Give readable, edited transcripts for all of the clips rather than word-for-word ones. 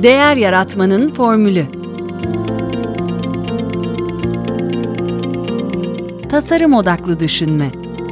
Değer yaratmanın formülü. Tasarım odaklı düşünme.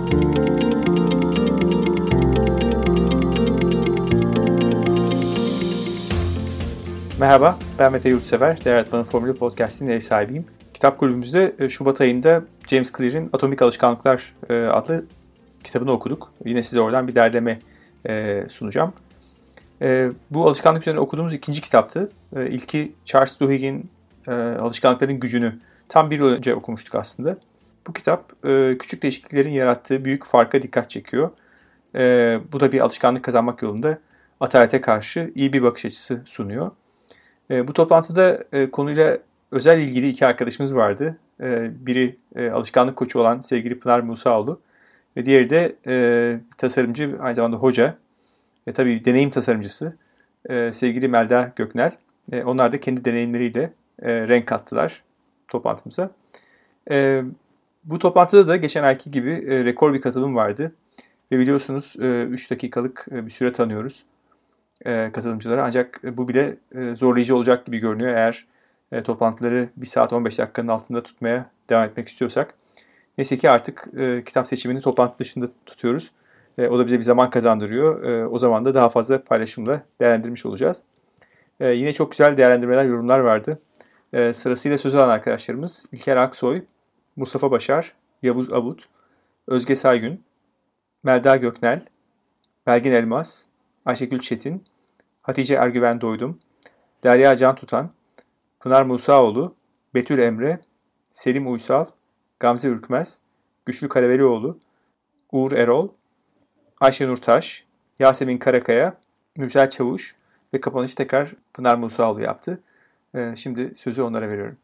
Merhaba, ben Mete Yurtsever. Değer Yaratmanın Formülü Podcast'inin ev sahibiyim. Kitap kulübümüzde Şubat ayında James Clear'in Atomik Alışkanlıklar adlı kitabını okuduk. Yine size oradan bir derleme sunacağım. Bu alışkanlık üzerine okuduğumuz ikinci kitaptı. İlki Charles Duhigg'in Alışkanlıkların Gücünü tam bir yıl önce okumuştuk aslında. Bu kitap küçük değişikliklerin yarattığı büyük farka dikkat çekiyor. Bu da bir alışkanlık kazanmak yolunda atalete karşı iyi bir bakış açısı sunuyor. Bu toplantıda konuyla özel ilgili iki arkadaşımız vardı. Biri alışkanlık koçu olan sevgili Pınar Musaoğlu ve diğeri de tasarımcı, aynı zamanda hoca ve tabii deneyim tasarımcısı sevgili Melda Göknel. Onlar da kendi deneyimleriyle renk kattılar toplantımıza. Bu toplantıda da geçen ayki gibi rekor bir katılım vardı. Ve biliyorsunuz 3 dakikalık bir süre tanıyoruz katılımcılara. Ancak bu bile zorlayıcı olacak gibi görünüyor eğer toplantıları 1 saat 15 dakikanın altında tutmaya devam etmek istiyorsak. Neyse ki artık kitap seçimini toplantı dışında tutuyoruz. O da bize bir zaman kazandırıyor. O zaman da daha fazla paylaşımla değerlendirmiş olacağız. Yine çok güzel değerlendirmeler, yorumlar vardı. Sırasıyla söz alan arkadaşlarımız İlker Aksoy, Mustafa Başar, Yavuz Abut, Özge Saygün, Melda Göknel, Belgin Elmas, Ayşegül Çetin, Hatice Ergüven Doydum, Derya Can Tutan, Pınar Musaoğlu, Betül Emre, Selim Uysal, Gamze Ürkmez, Güçlü Karavelioğlu, Uğur Erol, Ayşenur Taş, Yasemin Karakaya, Mürsel Çavuş ve kapanışı tekrar Pınar Musaoğlu yaptı. Şimdi sözü onlara veriyorum.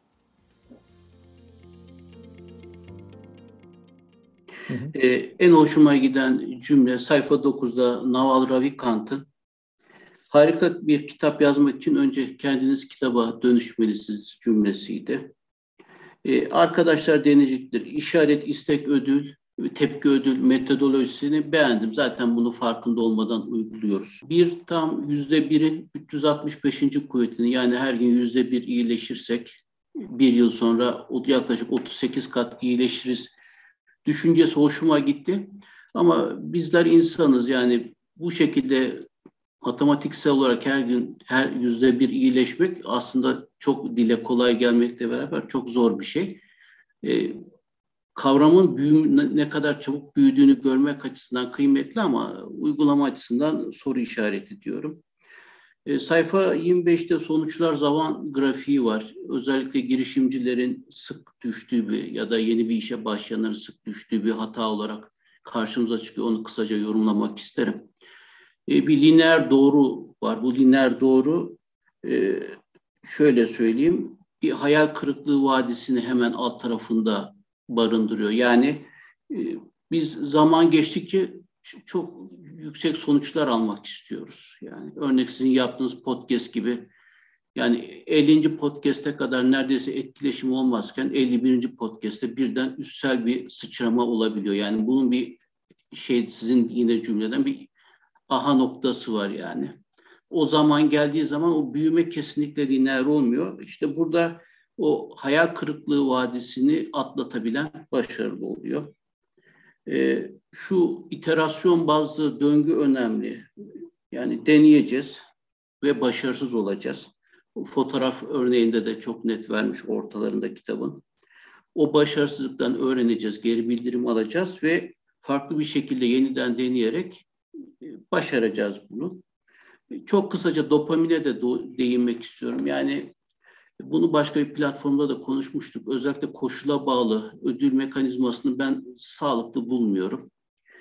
En hoşuma giden cümle sayfa 9'da Naval Ravikant'ın harika bir kitap yazmak için önce kendiniz kitaba dönüşmelisiniz cümlesiydi. Arkadaşlar deneyecektir. İşaret, istek, ödül, tepki ödül metodolojisini beğendim. Zaten bunu farkında olmadan uyguluyoruz. Tam %1'in 365. kuvvetini, yani her gün %1 iyileşirsek bir yıl sonra yaklaşık 38 kat iyileşiriz düşüncesi hoşuma gitti. Ama bizler insanız, yani bu şekilde matematiksel olarak her gün her %1 iyileşmek aslında çok dile kolay gelmekle beraber çok zor bir şey. Kavramın ne kadar çabuk büyüdüğünü görmek açısından kıymetli ama uygulama açısından soru işareti diyorum. Sayfa 25'te sonuçlar zaman grafiği var. Özellikle girişimcilerin sık düştüğü ya da yeni bir işe başlayanların sık düştüğü bir hata olarak karşımıza çıkıyor. Onu kısaca yorumlamak isterim. Bir lineer doğru var. Bu lineer doğru şöyle söyleyeyim, bir hayal kırıklığı vadisini hemen alt tarafında barındırıyor. Yani biz zaman geçtikçe çok yüksek sonuçlar almak istiyoruz. Yani örnek sizin yaptığınız podcast gibi, yani 50. podcast'e kadar neredeyse etkileşim olmazken 51. podcast'te birden üstsel bir sıçrama olabiliyor. Yani bunun bir sizin yine cümleden bir aha noktası var yani. O zaman geldiği zaman o büyüme kesinlikle lineer olmuyor. İşte burada o hayal kırıklığı vadisini atlatabilen başarılı oluyor. Şu iterasyon bazlı döngü önemli. Yani deneyeceğiz ve başarısız olacağız. O fotoğraf örneğinde de çok net vermiş ortalarında kitabın. O başarısızlıktan öğreneceğiz, geri bildirim alacağız ve farklı bir şekilde yeniden deneyerek başaracağız bunu. Çok kısaca dopamine de değinmek istiyorum. Yani bunu başka bir platformda da konuşmuştuk. Özellikle koşula bağlı ödül mekanizmasını ben sağlıklı bulmuyorum.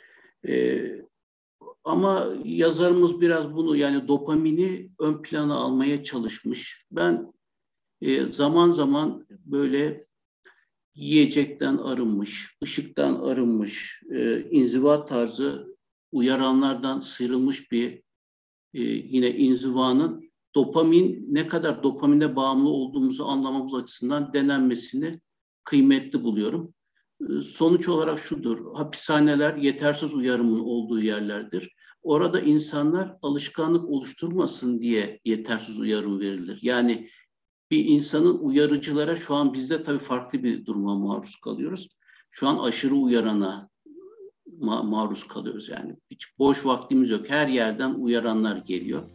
Ama yazarımız biraz bunu, yani dopamini ön plana almaya çalışmış. Ben zaman zaman böyle yiyecekten arınmış, ışıktan arınmış, inziva tarzı uyaranlardan sıyrılmış bir yine inzivanın ne kadar dopamine bağımlı olduğumuzu anlamamız açısından denenmesini kıymetli buluyorum. Sonuç olarak şudur, hapishaneler yetersiz uyarımın olduğu yerlerdir. Orada insanlar alışkanlık oluşturmasın diye yetersiz uyarım verilir. Yani bir insanın uyarıcılara şu an bizde tabii farklı bir duruma maruz kalıyoruz. Şu an aşırı uyarana maruz kalıyoruz yani. Hiç boş vaktimiz yok. Her yerden uyaranlar geliyor.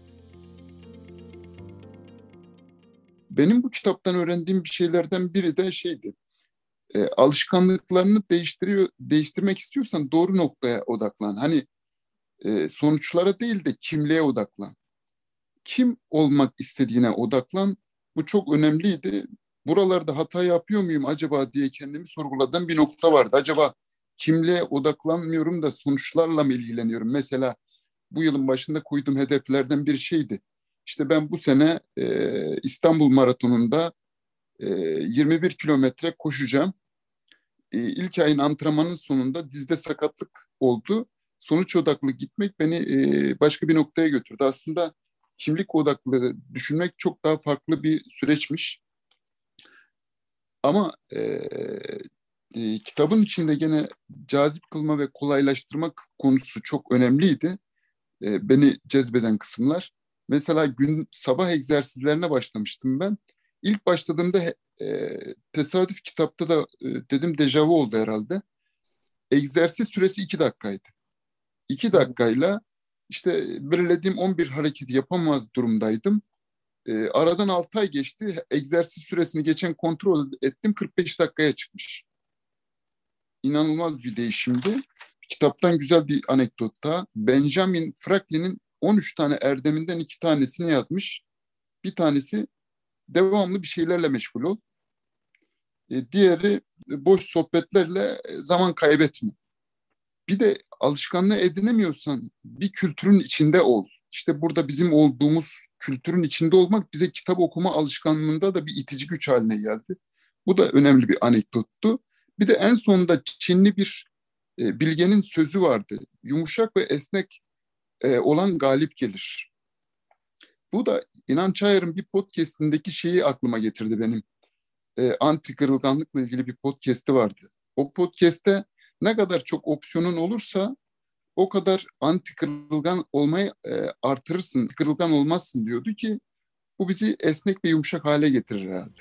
Benim bu kitaptan öğrendiğim bir şeylerden biri de şeydi. Alışkanlıklarını değiştirmek istiyorsan doğru noktaya odaklan. Hani sonuçlara değil de kimliğe odaklan. Kim olmak istediğine odaklan. Bu çok önemliydi. Buralarda hata yapıyor muyum acaba diye kendimi sorguladığım bir nokta vardı. Acaba kimliğe odaklanmıyorum da sonuçlarla mı ilgileniyorum? Mesela bu yılın başında koyduğum hedeflerden bir şeydi. İşte ben bu sene İstanbul Maratonu'nda 21 kilometre koşacağım. İlk ayın antrenmanın sonunda dizde sakatlık oldu. Sonuç odaklı gitmek beni başka bir noktaya götürdü. Aslında kimlik odaklı düşünmek çok daha farklı bir süreçmiş. Ama kitabın içinde gene cazip kılma ve kolaylaştırma konusu çok önemliydi. Beni cezbeden kısımlar. Mesela sabah egzersizlerine başlamıştım ben. İlk başladığımda tesadüf kitapta da dedim dejavu oldu herhalde. Egzersiz süresi 2 dakikaydı. 2 dakikayla işte belirlediğim 11 hareketi yapamaz durumdaydım. Aradan 6 ay geçti. Egzersiz süresini geçen kontrol ettim. 45 dakikaya çıkmış. İnanılmaz bir değişimdi. Kitaptan güzel bir anekdot daha. Benjamin Franklin'in 13 tane erdeminden 2 tanesini yazmış. Bir tanesi devamlı bir şeylerle meşgul ol. Diğeri boş sohbetlerle zaman kaybetme. Bir de alışkanlığı edinemiyorsan bir kültürün içinde ol. İşte burada bizim olduğumuz kültürün içinde olmak bize kitap okuma alışkanlığında da bir itici güç haline geldi. Bu da önemli bir anekdottu. Bir de en sonunda Çinli bir bilgenin sözü vardı. Yumuşak ve esnek olan galip gelir. Bu da İnan Çayır'ın bir podcastindeki şeyi aklıma getirdi benim. Anti kırılganlıkla ilgili bir podcast'i vardı. O podcast'te ne kadar çok opsiyonun olursa o kadar anti kırılgan olmayı artırırsın. Kırılgan olmazsın diyordu ki bu bizi esnek ve yumuşak hale getirir herhalde.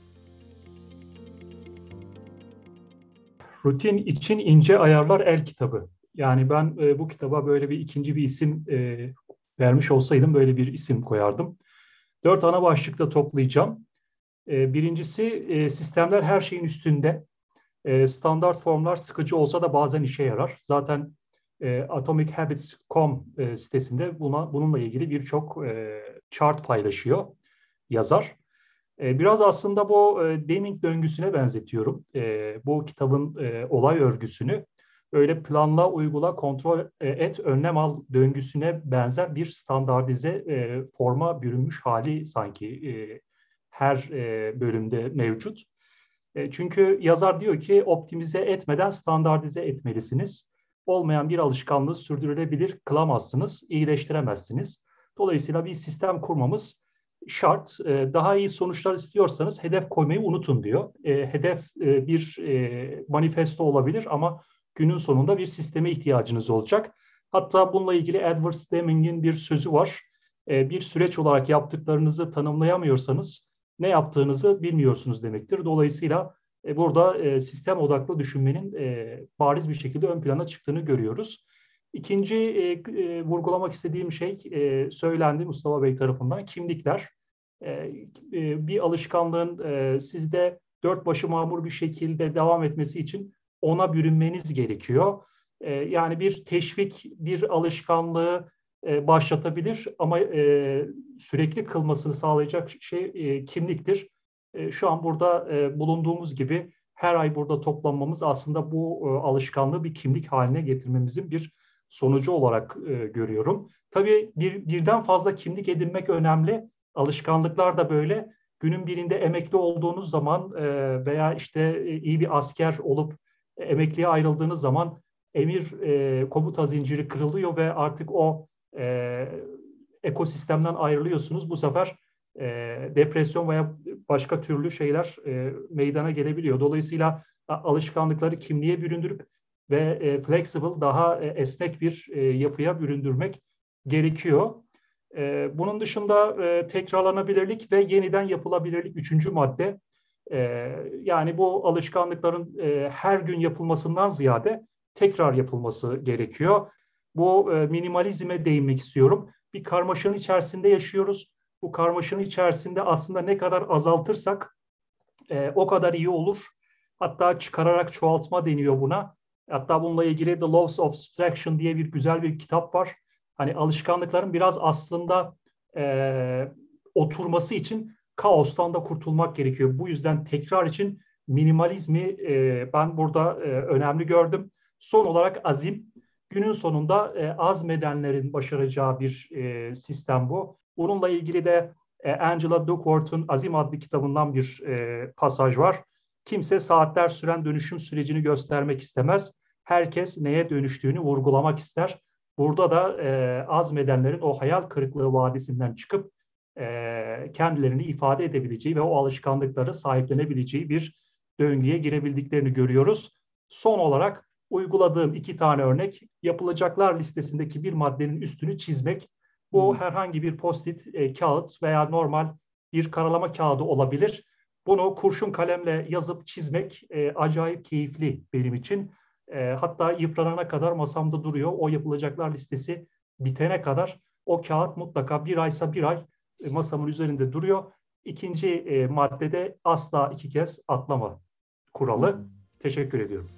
Rutin için ince ayarlar el kitabı. Yani ben bu kitaba böyle ikinci bir isim vermiş olsaydım böyle bir isim koyardım. 4 ana başlıkta toplayacağım. Birincisi sistemler her şeyin üstünde. Standart formlar sıkıcı olsa da bazen işe yarar. Zaten AtomicHabits.com sitesinde bununla ilgili birçok chart paylaşıyor yazar. Biraz aslında bu Deming döngüsüne benzetiyorum. Bu kitabın olay örgüsünü öyle planla, uygula, kontrol et, önlem al döngüsüne benzer bir standartize forma bürünmüş hali sanki her bölümde mevcut. Çünkü yazar diyor ki optimize etmeden standartize etmelisiniz. Olmayan bir alışkanlığı sürdürülebilir kılamazsınız, iyileştiremezsiniz. Dolayısıyla bir sistem kurmamız şart. Daha iyi sonuçlar istiyorsanız hedef koymayı unutun diyor. Hedef bir manifesto olabilir ama günün sonunda bir sisteme ihtiyacınız olacak. Hatta bununla ilgili Edward Deming'in bir sözü var. Bir süreç olarak yaptıklarınızı tanımlayamıyorsanız ne yaptığınızı bilmiyorsunuz demektir. Dolayısıyla burada sistem odaklı düşünmenin bariz bir şekilde ön plana çıktığını görüyoruz. İkinci vurgulamak istediğim şey söylendi Mustafa Bey tarafından kimlikler. Bir alışkanlığın sizde dört başı mamur bir şekilde devam etmesi için ona bürünmeniz gerekiyor. Yani bir teşvik, bir alışkanlığı başlatabilir ama sürekli kılmasını sağlayacak şey kimliktir. Şu an burada bulunduğumuz gibi her ay burada toplanmamız aslında bu alışkanlığı bir kimlik haline getirmemizin bir sonucu olarak görüyorum. Tabii birden fazla kimlik edinmek önemli. Alışkanlıklar da böyle. Günün birinde emekli olduğunuz zaman veya işte iyi bir asker olup emekliye ayrıldığınız zaman emir komuta zinciri kırılıyor ve artık o ekosistemden ayrılıyorsunuz. Bu sefer depresyon veya başka türlü şeyler meydana gelebiliyor. Dolayısıyla alışkanlıkları kimliğe büründürüp ve flexible, daha esnek bir yapıya büründürmek gerekiyor. Bunun dışında tekrarlanabilirlik ve yeniden yapılabilirlik üçüncü madde. Yani bu alışkanlıkların her gün yapılmasından ziyade tekrar yapılması gerekiyor. Bu minimalizme değinmek istiyorum. Bir karmaşanın içerisinde yaşıyoruz. Bu karmaşanın içerisinde aslında ne kadar azaltırsak o kadar iyi olur. Hatta çıkararak çoğaltma deniyor buna. Hatta bununla ilgili The Laws of Subtraction diye güzel bir kitap var. Hani alışkanlıkların biraz aslında oturması için kaostan da kurtulmak gerekiyor. Bu yüzden tekrar için minimalizmi ben burada önemli gördüm. Son olarak azim. Günün sonunda azmedenlerin başaracağı bir sistem bu. Bununla ilgili de Angela Duckworth'un Azim adlı kitabından bir pasaj var. Kimse saatler süren dönüşüm sürecini göstermek istemez. Herkes neye dönüştüğünü vurgulamak ister. Burada da azmedenlerin o hayal kırıklığı vadisinden çıkıp kendilerini ifade edebileceği ve o alışkanlıkları sahiplenebileceği bir döngüye girebildiklerini görüyoruz. Son olarak uyguladığım 2 tane örnek, yapılacaklar listesindeki bir maddenin üstünü çizmek. Bu herhangi bir post-it kağıt veya normal bir karalama kağıdı olabilir. Bunu kurşun kalemle yazıp çizmek acayip keyifli benim için. Hatta yıpranana kadar masamda duruyor. O yapılacaklar listesi bitene kadar o kağıt mutlaka bir aysa bir ay masamın üzerinde duruyor. İkinci maddede asla 2 kez atlama kuralı. Teşekkür ediyorum.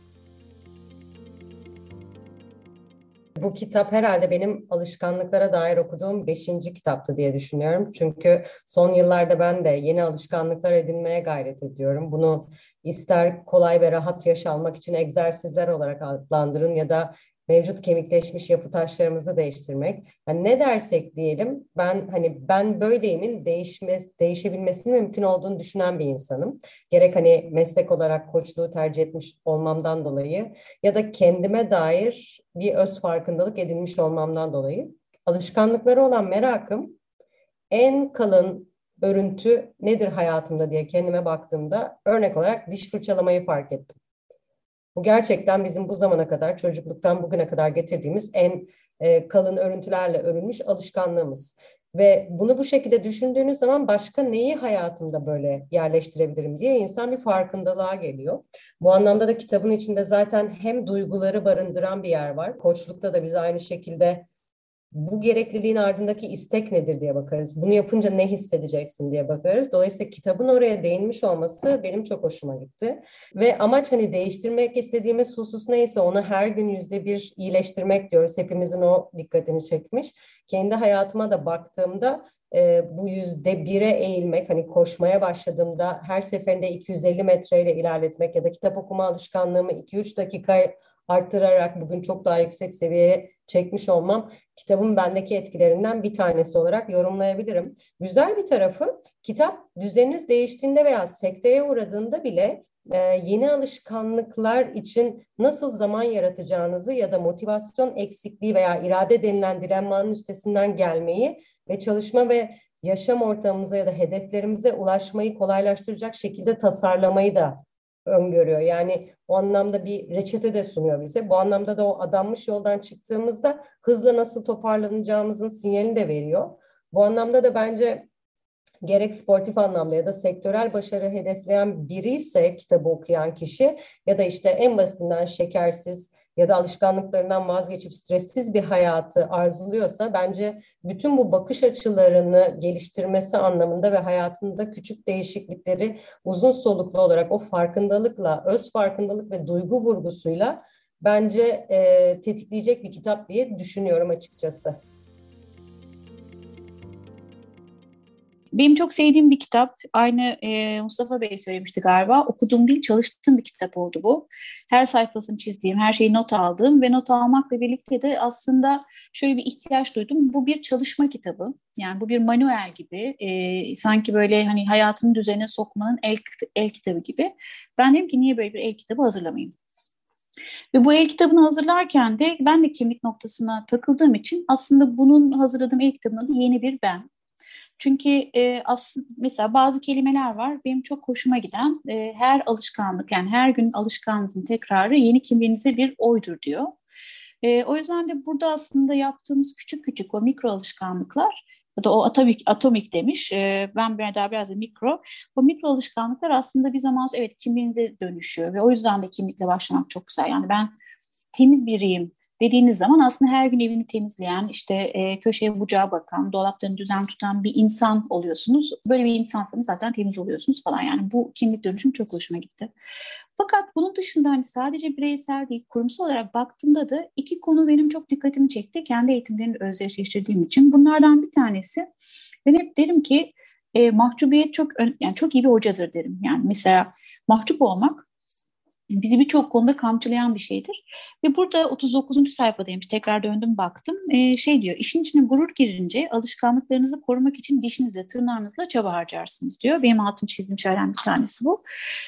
Bu kitap herhalde benim alışkanlıklara dair okuduğum 5. kitaptı diye düşünüyorum. Çünkü son yıllarda ben de yeni alışkanlıklar edinmeye gayret ediyorum. Bunu ister kolay ve rahat yaş almak için egzersizler olarak adlandırın ya da mevcut kemikleşmiş yapı taşlarımızı değiştirmek. Yani ne dersek diyelim, ben böyleyimin değişebilmesinin mümkün olduğunu düşünen bir insanım. Gerek meslek olarak koçluğu tercih etmiş olmamdan dolayı ya da kendime dair bir öz farkındalık edinmiş olmamdan dolayı. Alışkanlıklara olan merakım, en kalın örüntü nedir hayatımda diye kendime baktığımda örnek olarak diş fırçalamayı fark ettim. Bu gerçekten bizim bu zamana kadar, çocukluktan bugüne kadar getirdiğimiz en kalın örüntülerle örülmüş alışkanlığımız. Ve bunu bu şekilde düşündüğünüz zaman başka neyi hayatımda böyle yerleştirebilirim diye insan bir farkındalığa geliyor. Bu anlamda da kitabın içinde zaten hem duyguları barındıran bir yer var. Koçlukta da biz aynı şekilde bu gerekliliğin ardındaki istek nedir diye bakarız. Bunu yapınca ne hissedeceksin diye bakarız. Dolayısıyla kitabın oraya değinmiş olması benim çok hoşuma gitti. Ve amaç değiştirmek istediğimiz husus neyse onu her gün %1 iyileştirmek diyoruz. Hepimizin o dikkatini çekmiş. Kendi hayatıma da baktığımda bu %1'e eğilmek, koşmaya başladığımda her seferinde 250 metreyle ilerletmek ya da kitap okuma alışkanlığımı 2-3 dakika arttırarak bugün çok daha yüksek seviyeye çekmiş olmam kitabın bendeki etkilerinden bir tanesi olarak yorumlayabilirim. Güzel bir tarafı, kitap düzeniniz değiştiğinde veya sekteye uğradığında bile yeni alışkanlıklar için nasıl zaman yaratacağınızı ya da motivasyon eksikliği veya irade denilen direnmanın üstesinden gelmeyi ve çalışma ve yaşam ortamımıza ya da hedeflerimize ulaşmayı kolaylaştıracak şekilde tasarlamayı da öngörüyor. Yani o anlamda bir reçete de sunuyor bize. Bu anlamda da o adanmış yoldan çıktığımızda hızla nasıl toparlanacağımızın sinyalini de veriyor. Bu anlamda da bence gerek sportif anlamda ya da sektörel başarı hedefleyen biri ise kitabı okuyan kişi ya da en basitinden şekersiz ya da alışkanlıklarından vazgeçip stressiz bir hayatı arzuluyorsa bence bütün bu bakış açılarını geliştirmesi anlamında ve hayatında küçük değişiklikleri uzun soluklu olarak o farkındalıkla, öz farkındalık ve duygu vurgusuyla bence tetikleyecek bir kitap diye düşünüyorum açıkçası. Benim çok sevdiğim bir kitap, aynı Mustafa Bey söylemişti galiba, okuduğum değil çalıştığım bir kitap oldu bu. Her sayfasını çizdiğim, her şeyi not aldığım ve not almakla birlikte de aslında şöyle bir ihtiyaç duydum. Bu bir çalışma kitabı, yani bu bir manuel gibi, sanki böyle hayatımın düzenine sokmanın el kitabı gibi. Ben dedim ki niye böyle bir el kitabı hazırlamayayım? Ve bu el kitabını hazırlarken de ben de kimlik noktasına takıldığım için aslında bunun hazırladığım el kitabının adı Yeni Bir Ben. Çünkü aslında mesela bazı kelimeler var benim çok hoşuma giden, her alışkanlık, yani her gün alışkanlığınızın tekrarı yeni kimliğinize bir oydur diyor. O yüzden de burada aslında yaptığımız küçük küçük o mikro alışkanlıklar, ya da o atomik demiş, ben biraz da mikro. O mikro alışkanlıklar aslında bir zaman sonra evet kimliğinize dönüşüyor ve o yüzden de kimlikle başlamak çok güzel. Yani ben temiz biriyim dediğiniz zaman aslında her gün evini temizleyen, işte köşeye bucağa bakan, dolaplarını düzen tutan bir insan oluyorsunuz. Böyle bir insansanız zaten temiz oluyorsunuz falan. Yani bu kimlik dönüşüm çok hoşuma gitti. Fakat bunun dışında hani sadece bireysel değil, kurumsal olarak baktığımda da iki konu benim çok dikkatimi çekti. Kendi eğitimlerini özdeşleştirdiğim için. Bunlardan bir tanesi, ben hep derim ki mahcubiyet yani çok iyi bir hocadır derim. Yani mesela mahcup olmak bizi birçok konuda kamçılayan bir şeydir. Ve burada 39. sayfadaymış. Tekrar döndüm baktım. Şey diyor, işin içine gurur girince alışkanlıklarınızı korumak için dişinizle, tırnağınızla çaba harcarsınız diyor. Benim altın çizdiğim şeylerden bir tanesi bu.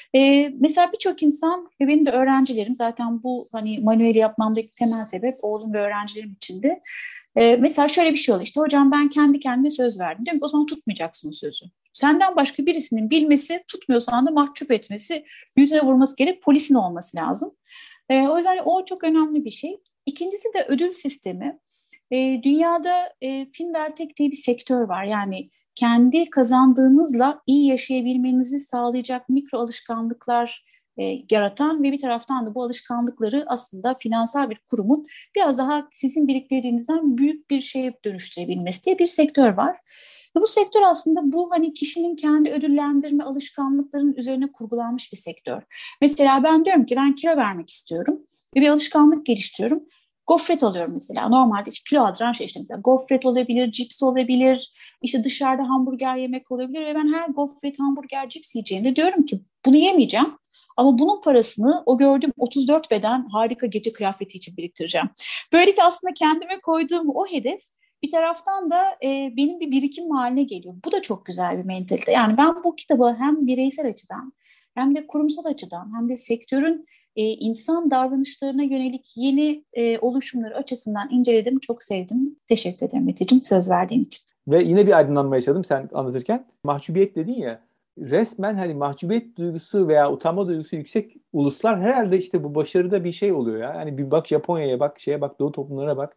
Mesela birçok insan ve benim de öğrencilerim, zaten bu hani manueli yapmamdaki temel sebep oğlum ve öğrencilerim için de. Mesela şöyle bir şey oluyor, işte hocam ben kendi kendime söz verdim. Diyorum ki o zaman tutmayacaksın o sözü. Senden başka birisinin bilmesi, tutmuyorsan da mahcup etmesi, yüzüne vurması gerek, polisin olması lazım. O yüzden o çok önemli bir şey. İkincisi de ödül sistemi. Dünyada Finweltec diye bir sektör var. Yani kendi kazandığınızla iyi yaşayabilmenizi sağlayacak mikro alışkanlıklar yaratan ve bir taraftan da bu alışkanlıkları aslında finansal bir kurumun biraz daha sizin biriktirdiğinizden büyük bir şeye dönüştürebilmesi diye bir sektör var. Ve bu sektör aslında bu hani kişinin kendi ödüllendirme alışkanlıklarının üzerine kurgulanmış bir sektör. Mesela ben diyorum ki ben kilo vermek istiyorum ve bir alışkanlık geliştiriyorum. Gofret alıyorum mesela. Normalde kilo aldıran şey işte mesela gofret olabilir, cips olabilir, işte dışarıda hamburger yemek olabilir ve ben her gofret, hamburger, cips yiyeceğimde diyorum ki bunu yemeyeceğim. Ama bunun parasını o gördüğüm 34 beden harika gece kıyafeti için biriktireceğim. Böylelikle aslında kendime koyduğum o hedef bir taraftan da benim bir birikim haline geliyor. Bu da çok güzel bir mentalite. Yani ben bu kitabı hem bireysel açıdan hem de kurumsal açıdan hem de sektörün insan davranışlarına yönelik yeni oluşumları açısından inceledim. Çok sevdim. Teşekkür ederim Meteciğim söz verdiğin için. Ve yine bir aydınlanma yaşadım sen anlatırken. Mahcubiyet dedin ya. Resmen hani mahcubiyet duygusu veya utanma duygusu yüksek uluslar herhalde işte bu başarıda bir şey oluyor ya. Hani bir bak Japonya'ya bak, şeye bak, Doğu toplumlarına bak.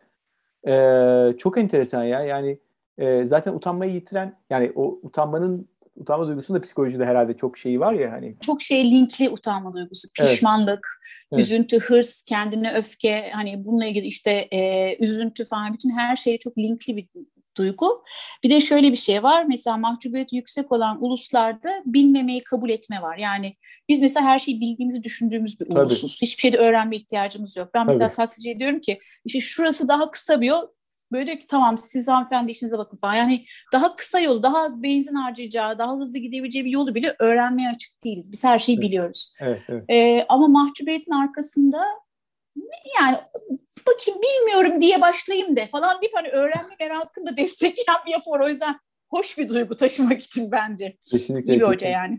Çok enteresan ya. Yani zaten utanmayı yitiren, yani o utanma duygusunun da psikolojide herhalde çok şeyi var ya hani. Çok linkli utanma duygusu, pişmanlık, Evet. üzüntü, hırs, kendine öfke, hani bununla ilgili işte üzüntü falan, bütün her şeye çok linkli bir duygu. Bir de şöyle bir şey var. Mesela mahcubiyeti yüksek olan uluslarda bilmemeyi kabul etme var. Yani biz mesela her şeyi bildiğimizi düşündüğümüz bir ulusuz. Hiçbir şeyde öğrenme ihtiyacımız yok. Ben mesela taksiciye diyorum ki işte şurası daha kısa bir yol. Böyle diyor ki tamam siz hanımefendi işinize bakın falan. Yani daha kısa yolu, daha az benzin harcayacağı, daha hızlı gidebileceği bir yolu bile öğrenmeye açık değiliz. Biz her şeyi biliyoruz. Evet. Ama mahcubiyetin arkasında yani bakayım bilmiyorum diye başlayayım de falan deyip hani öğrenme merakını da destekleyen bir yapı var. O yüzden hoş bir duygu taşımak için bence. Kesinlikle. İyi bir hoca yani.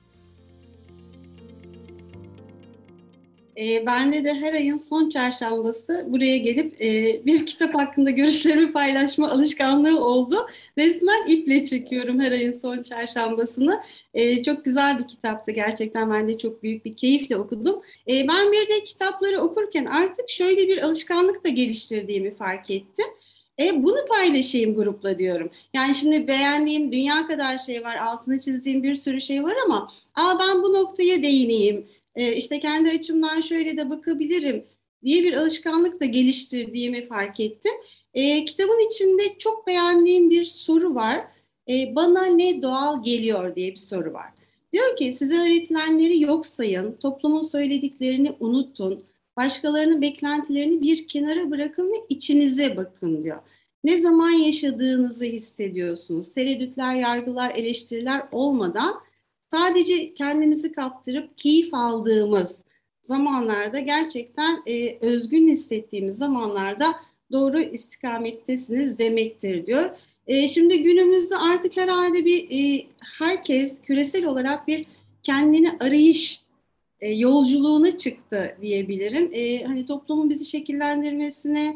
Bende de her ayın son çarşambası buraya gelip bir kitap hakkında görüşlerimi paylaşma alışkanlığı oldu. Resmen iple çekiyorum her ayın son çarşambasını. Çok güzel bir kitaptı gerçekten. Ben de çok büyük bir keyifle okudum. Ben bir de kitapları okurken artık şöyle bir alışkanlık da geliştirdiğimi fark ettim. Bunu paylaşayım grupla diyorum. Yani şimdi beğendiğim dünya kadar şey var, altına çizdiğim bir sürü şey var ama ben bu noktaya değineyim. İşte kendi açımdan şöyle de bakabilirim diye bir alışkanlık da geliştirdiğimi fark ettim. Kitabın içinde çok beğendiğim bir soru var. Bana ne doğal geliyor diye bir soru var. Diyor ki size öğretilenleri yok sayın, toplumun söylediklerini unutun, başkalarının beklentilerini bir kenara bırakın ve içinize bakın diyor. Ne zaman yaşadığınızı hissediyorsunuz. Tereddütler, yargılar, eleştiriler olmadan sadece kendimizi kaptırıp keyif aldığımız zamanlarda, gerçekten özgün hissettiğimiz zamanlarda doğru istikamettesiniz demektir diyor. Şimdi günümüzde artık herhalde herkes küresel olarak bir kendini arayış yolculuğuna çıktı diyebilirim. Hani toplumun bizi şekillendirmesine,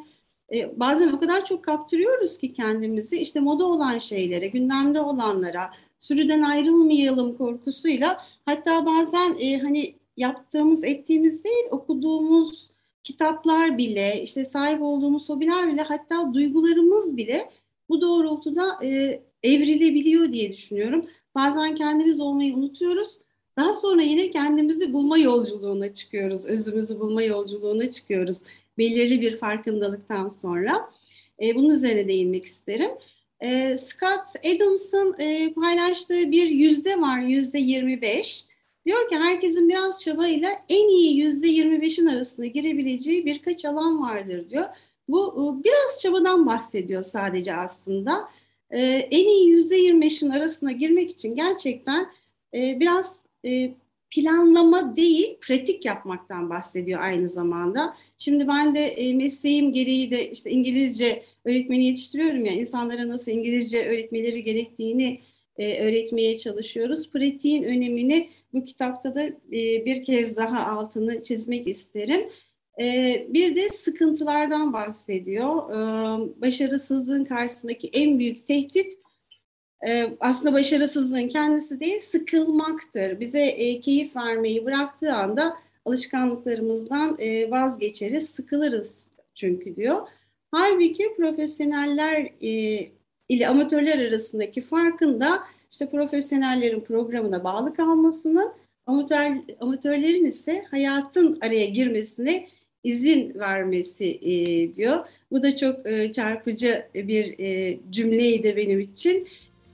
Bazen o kadar çok kaptırıyoruz ki kendimizi işte moda olan şeylere, gündemde olanlara, sürüden ayrılmayalım korkusuyla, hatta bazen hani yaptığımız, ettiğimiz değil, okuduğumuz kitaplar bile, işte sahip olduğumuz hobiler bile, hatta duygularımız bile bu doğrultuda evrilebiliyor diye düşünüyorum. Bazen kendimiz olmayı unutuyoruz. Daha sonra yine kendimizi bulma yolculuğuna çıkıyoruz, özümüzü bulma yolculuğuna çıkıyoruz belirli bir farkındalıktan sonra. Bunun üzerine değinmek isterim. Scott Adams'ın paylaştığı bir yüzde var, %25. Diyor ki herkesin biraz çabayla en iyi %25'in arasına girebileceği birkaç alan vardır diyor. Bu biraz çabadan bahsediyor sadece aslında. En iyi %25'in arasına girmek için gerçekten biraz planlama değil, pratik yapmaktan bahsediyor aynı zamanda. Şimdi ben de mesleğim gereği de işte İngilizce öğretmeni yetiştiriyorum ya, insanlara nasıl İngilizce öğretmeleri gerektiğini öğretmeye çalışıyoruz. Pratiğin önemini bu kitapta da bir kez daha altını çizmek isterim. Bir de sıkıntılardan bahsediyor. Başarısızlığın karşısındaki en büyük tehdit aslında başarısızlığın kendisi değil, sıkılmaktır. Bize keyif vermeyi bıraktığı anda alışkanlıklarımızdan vazgeçeriz, sıkılırız çünkü diyor. Halbuki profesyoneller ile amatörler arasındaki farkın da işte profesyonellerin programına bağlı kalmasının, amatörlerin ise hayatın araya girmesine izin vermesi diyor. Bu da çok çarpıcı bir cümleydi benim için.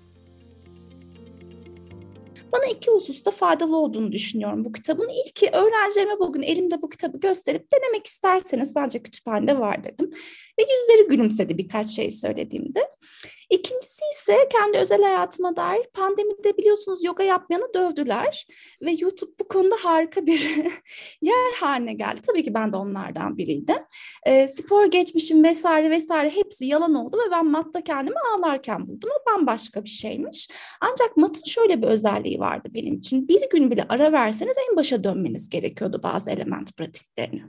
Bana iki hususta faydalı olduğunu düşünüyorum bu kitabın. İlki, öğrencilerime bugün elimde bu kitabı gösterip denemek isterseniz bence kütüphanede var dedim. Ve yüzleri gülümsedi birkaç şey söylediğimde. İkincisi ise kendi özel hayatıma dair, pandemide biliyorsunuz yoga yapmayanı dövdüler ve YouTube bu konuda harika bir yer haline geldi. Tabii ki ben de onlardan biriydim. Spor geçmişim vesaire vesaire hepsi yalan oldu ve ben matta kendimi ağlarken buldum. O bambaşka bir şeymiş. Ancak matın şöyle bir özelliği vardı benim için. Bir gün bile ara verseniz en başa dönmeniz gerekiyordu bazı element pratiklerini.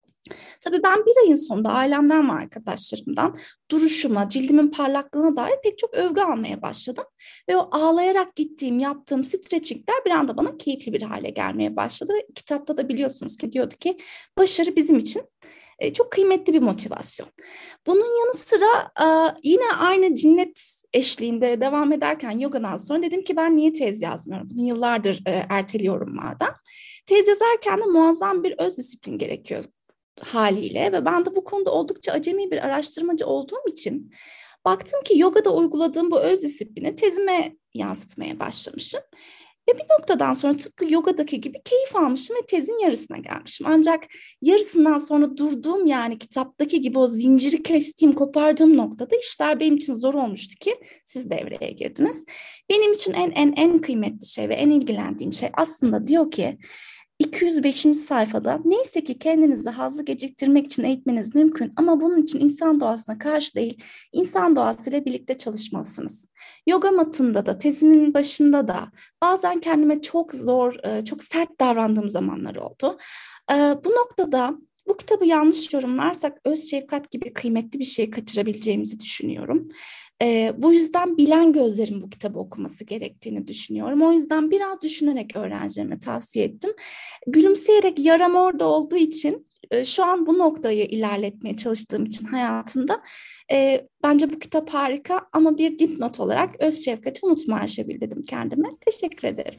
Tabii ben bir ayın sonunda ailemden ve arkadaşlarımdan duruşuma, cildimin parlaklığına dair pek çok övgü almaya başladım. Ve o ağlayarak yaptığım stretchingler bir anda bana keyifli bir hale gelmeye başladı. Ve kitapta da biliyorsunuz ki diyordu ki başarı bizim için çok kıymetli bir motivasyon. Bunun yanı sıra yine aynı cinnet eşliğinde devam ederken yogadan sonra dedim ki ben niye tez yazmıyorum? Bunu yıllardır erteliyorum madem. Tez yazarken de muazzam bir öz disiplin gerekiyor haliyle ve ben de bu konuda oldukça acemi bir araştırmacı olduğum için baktım ki yogada uyguladığım bu öz disiplini tezime yansıtmaya başlamışım. Ve bir noktadan sonra tıpkı yogadaki gibi keyif almışım ve tezin yarısına gelmişim. Ancak yarısından sonra durduğum, yani kitaptaki gibi o zinciri kestiğim, kopardığım noktada işler benim için zor olmuştu ki siz devreye girdiniz. Benim için en kıymetli şey ve en ilgilendiğim şey aslında diyor ki 205. sayfada neyse ki kendinizi hazzı geciktirmek için eğitmeniz mümkün ama bunun için insan doğasına karşı değil, insan doğasıyla birlikte çalışmalısınız. Yoga matında da, tezinin başında da bazen kendime çok zor, çok sert davrandığım zamanlar oldu. Bu noktada bu kitabı yanlış yorumlarsak öz şefkat gibi kıymetli bir şey kaçırabileceğimizi düşünüyorum. Bu yüzden bilen gözlerin bu kitabı okuması gerektiğini düşünüyorum. O yüzden biraz düşünerek öğrencilerime tavsiye ettim. Gülümseyerek yaram orada olduğu için şu an bu noktayı ilerletmeye çalıştığım için hayatımda bence bu kitap harika ama bir dipnot olarak öz şefkati unutma Ayşegül dedim kendime. Teşekkür ederim.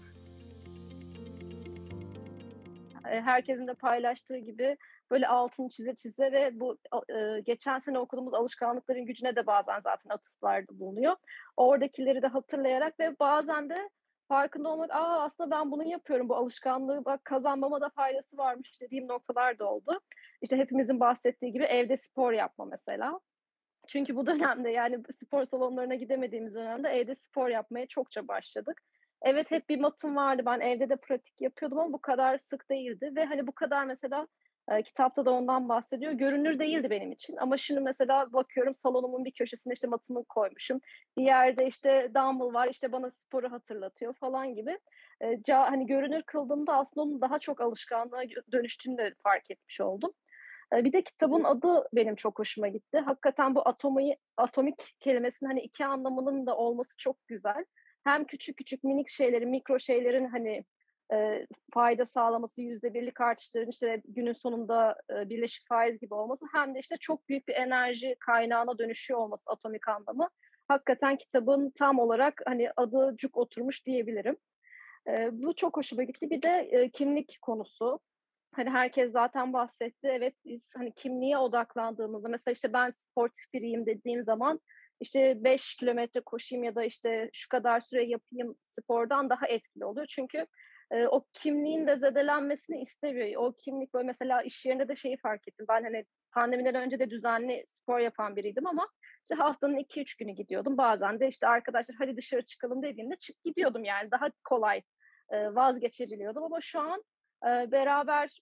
Herkesin de paylaştığı gibi böyle altını çize ve bu geçen sene okuduğumuz alışkanlıkların gücüne de bazen zaten atıflarda bulunuyor. Oradakileri de hatırlayarak ve bazen de farkında olmak, aslında ben bunu yapıyorum, bu alışkanlığı bak kazanmama da faydası varmış dediğim noktalar da oldu. İşte hepimizin bahsettiği gibi evde spor yapma mesela. Çünkü bu dönemde, yani spor salonlarına gidemediğimiz dönemde evde spor yapmaya çokça başladık. Evet, hep bir matım vardı. Ben evde de pratik yapıyordum ama bu kadar sık değildi. Ve hani bu kadar mesela kitapta da ondan bahsediyor. Görünür değildi benim için. Ama şimdi mesela bakıyorum salonumun bir köşesinde işte matımı koymuşum. Bir yerde işte dumbbell var, işte bana sporu hatırlatıyor falan gibi. Hani görünür kıldığımda aslında onun daha çok alışkanlığa dönüştüğünü de fark etmiş oldum. Bir de kitabın adı benim çok hoşuma gitti. Hakikaten bu atomik kelimesinin hani iki anlamının da olması çok güzel. Hem küçük küçük minik şeylerin, mikro şeylerin hani fayda sağlaması, %1'lik artışların işte günün sonunda birleşik faiz gibi olması, hem de işte çok büyük bir enerji kaynağına dönüşüyor olması atomik anlamı. Hakikaten kitabın tam olarak hani adı cuk oturmuş diyebilirim. Bu çok hoşuma gitti. Bir de kimlik konusu. Hani herkes zaten bahsetti. Evet, biz hani kimliğe odaklandığımızda, mesela işte ben sportif biriyim dediğim zaman işte 5 kilometre koşayım ya da işte şu kadar süre yapayım spordan daha etkili oluyor. Çünkü o kimliğin de zedelenmesini istemiyor. O kimlik böyle, mesela iş yerinde de şeyi fark ettim. Ben hani pandemiden önce de düzenli spor yapan biriydim ama işte haftanın 2-3 günü gidiyordum. Bazen de işte arkadaşlar hadi dışarı çıkalım dediğimde çık gidiyordum, yani daha kolay vazgeçebiliyordum. Ama şu an beraber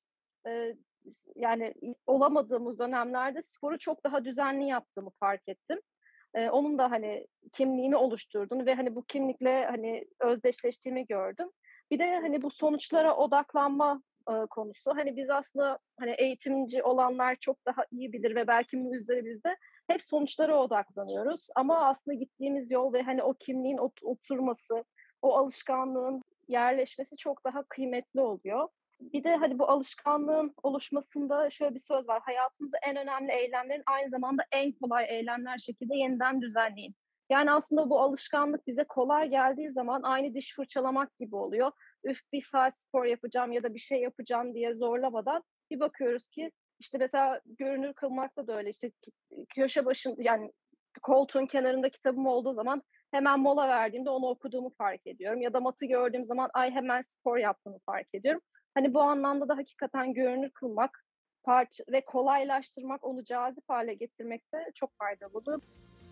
yani olamadığımız dönemlerde sporu çok daha düzenli yaptığımı fark ettim. Onun da hani kimliğimi oluşturduğunu ve hani bu kimlikle hani özdeşleştiğimi gördüm. Bir de hani bu sonuçlara odaklanma konusu. Hani biz aslında hani eğitimci olanlar çok daha iyi bilir ve belki müzleri de hep sonuçlara odaklanıyoruz. Ama aslında gittiğimiz yol ve hani o kimliğin oturması, o alışkanlığın yerleşmesi çok daha kıymetli oluyor. Bir de hani bu alışkanlığın oluşmasında şöyle bir söz var. Hayatınızda en önemli eylemlerin aynı zamanda en kolay eylemler şekilde yeniden düzenleyin. Yani aslında bu alışkanlık bize kolay geldiği zaman aynı diş fırçalamak gibi oluyor. Üf, bir saat spor yapacağım ya da bir şey yapacağım diye zorlamadan bir bakıyoruz ki işte mesela görünür kılmakta da öyle, işte köşe başında, yani koltuğun kenarında kitabım olduğu zaman hemen mola verdiğimde onu okuduğumu fark ediyorum. Ya da matı gördüğüm zaman ay hemen spor yaptığımı fark ediyorum. Hani bu anlamda da hakikaten görünür kılmak ve kolaylaştırmak, onu cazip hale getirmek de çok faydalı.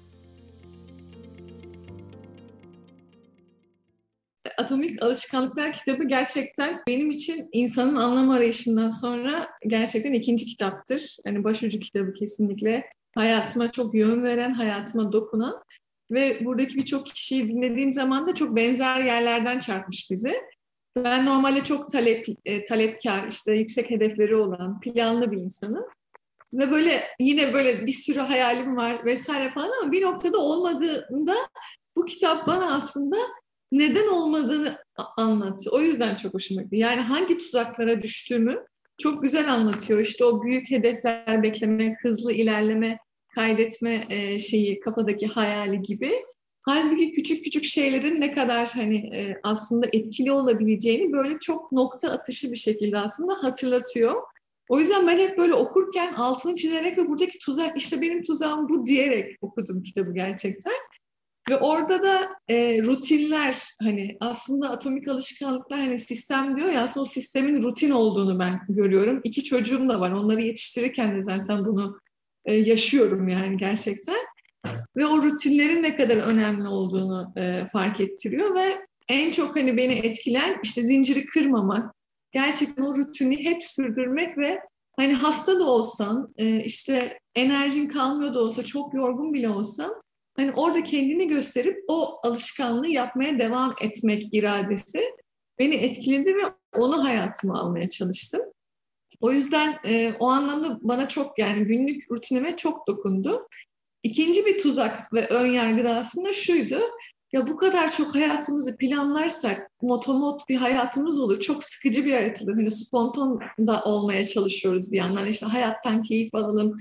Atomik Alışkanlıklar kitabı gerçekten benim için insanın anlam arayışından sonra gerçekten ikinci kitaptır. Yani başucu kitabı kesinlikle. Hayatıma çok yön veren, hayatıma dokunan ve buradaki birçok kişiyi dinlediğim zaman da çok benzer yerlerden çarpmış bizi. Ben normalde çok talepkar, işte yüksek hedefleri olan, planlı bir insanım. Ve böyle yine böyle bir sürü hayalim var vesaire falan, ama bir noktada olmadığında bu kitap bana aslında neden olmadığını anlatıyor. O yüzden çok hoşuma gitti. Yani hangi tuzaklara düştüğümü çok güzel anlatıyor. İşte o büyük hedefler bekleme, hızlı ilerleme, kaydetme şeyi, kafadaki hayali gibi. Halbuki küçük küçük şeylerin ne kadar hani aslında etkili olabileceğini böyle çok nokta atışı bir şekilde aslında hatırlatıyor. O yüzden ben hep böyle okurken altını çizerek ve buradaki tuzak, işte benim tuzağım bu diyerek okudum kitabı gerçekten. Ve orada da rutinler, hani aslında atomik alışkanlıklar, hani sistem diyor ya, aslında o sistemin rutin olduğunu ben görüyorum. 2 çocuğum da var. Onları yetiştirirken de zaten bunu yaşıyorum yani gerçekten. Ve o rutinlerin ne kadar önemli olduğunu fark ettiriyor ve en çok hani beni etkilen işte zinciri kırmamak, gerçekten o rutini hep sürdürmek ve hani hasta da olsan, işte enerjin kalmıyor da olsa, çok yorgun bile olsan, hani orada kendini gösterip o alışkanlığı yapmaya devam etmek iradesi beni etkiledi ve onu hayatıma almaya çalıştım. O yüzden o anlamda bana çok, yani günlük rutinime çok dokundu. İkinci bir tuzak ve ön yargı da aslında şuydu. Ya bu kadar çok hayatımızı planlarsak motomot bir hayatımız olur. Çok sıkıcı bir hayat olur. Hani spontan da olmaya çalışıyoruz bir yandan. İşte hayattan keyif alalım.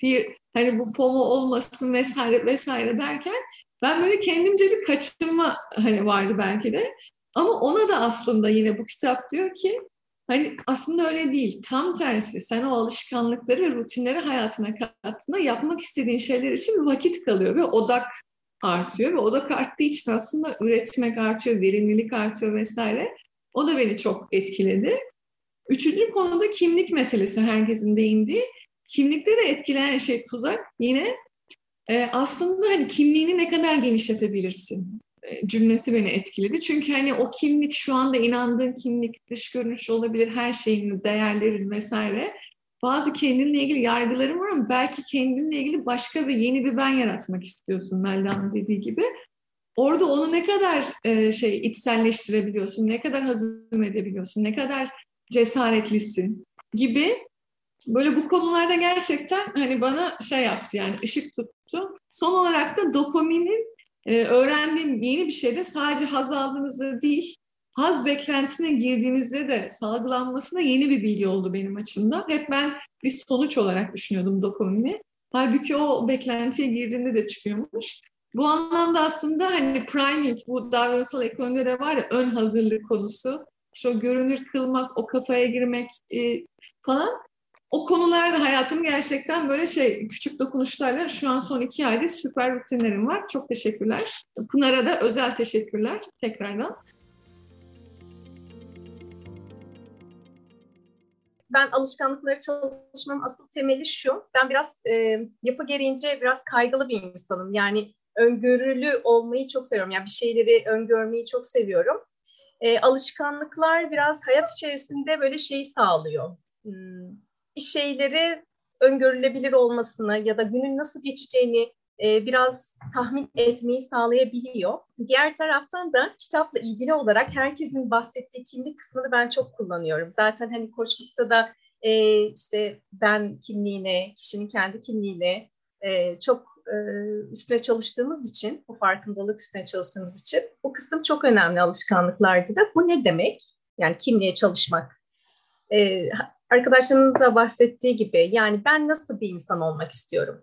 Hani bu FOMO olmasın vesaire vesaire derken ben böyle kendimce bir kaçınma hani vardı belki de. Ama ona da aslında yine bu kitap diyor ki hani aslında öyle değil. Tam tersi, sen o alışkanlıkları ve rutinleri hayatına kattığında yapmak istediğin şeyler için bir vakit kalıyor ve odak artıyor. Ve odak arttığı için aslında üretmek artıyor, verimlilik artıyor vesaire. O da beni çok etkiledi. Üçüncü konuda kimlik meselesi, herkesin değindiği. Kimlikleri etkileyen şey tuzak. Yine aslında hani kimliğini ne kadar genişletebilirsin cümlesi beni etkiledi. Çünkü hani o kimlik, şu anda inandığın kimlik, dış görünüş olabilir, her şeyin, değerlerin vesaire. Bazı kendinle ilgili yargıların var ama belki kendinle ilgili başka ve yeni bir ben yaratmak istiyorsun, Melda'nın dediği gibi. Orada onu ne kadar içselleştirebiliyorsun, ne kadar hazım edebiliyorsun, ne kadar cesaretlisin gibi Böyle bu konularda gerçekten hani bana şey yaptı, yani ışık tuttu. Son olarak da dopaminin öğrendiğim yeni bir şeyde sadece haz aldığınızda değil, haz beklentisine girdiğinizde de salgılanmasına yeni bir bilgi oldu benim açımdan. Hep ben bir sonuç olarak düşünüyordum dopamini. Halbuki o beklentiye girdiğinde de çıkıyormuş. Bu anlamda aslında hani priming, bu davranışsal ekonomide de var ya, ön hazırlık konusu. İşte o görünür kılmak, o kafaya girmek falan. O konularda hayatım gerçekten böyle küçük dokunuşlarla şu an son 2 aydır süper rutinlerim var. Çok teşekkürler. Pınar'a da özel teşekkürler tekrardan. Ben alışkanlıkları çalışmamın asıl temeli şu. Ben biraz yapı gereğince biraz kaygılı bir insanım. Yani öngörülü olmayı çok seviyorum. Yani bir şeyleri öngörmeyi çok seviyorum. Alışkanlıklar biraz hayat içerisinde böyle şeyi sağlıyor. Bir şeyleri öngörülebilir olmasını ya da günün nasıl geçeceğini biraz tahmin etmeyi sağlayabiliyor. Diğer taraftan da kitapla ilgili olarak herkesin bahsettiği kimlik kısmını ben çok kullanıyorum. Zaten hani koçlukta da işte ben kimliğine, kişinin kendi kimliğine çok üstüne çalıştığımız için, bu farkındalık üstüne çalıştığımız için bu kısım çok önemli alışkanlıklarda da. Bu ne demek? Yani kimliğe çalışmak. Arkadaşlarımın da bahsettiği gibi, yani ben nasıl bir insan olmak istiyorum?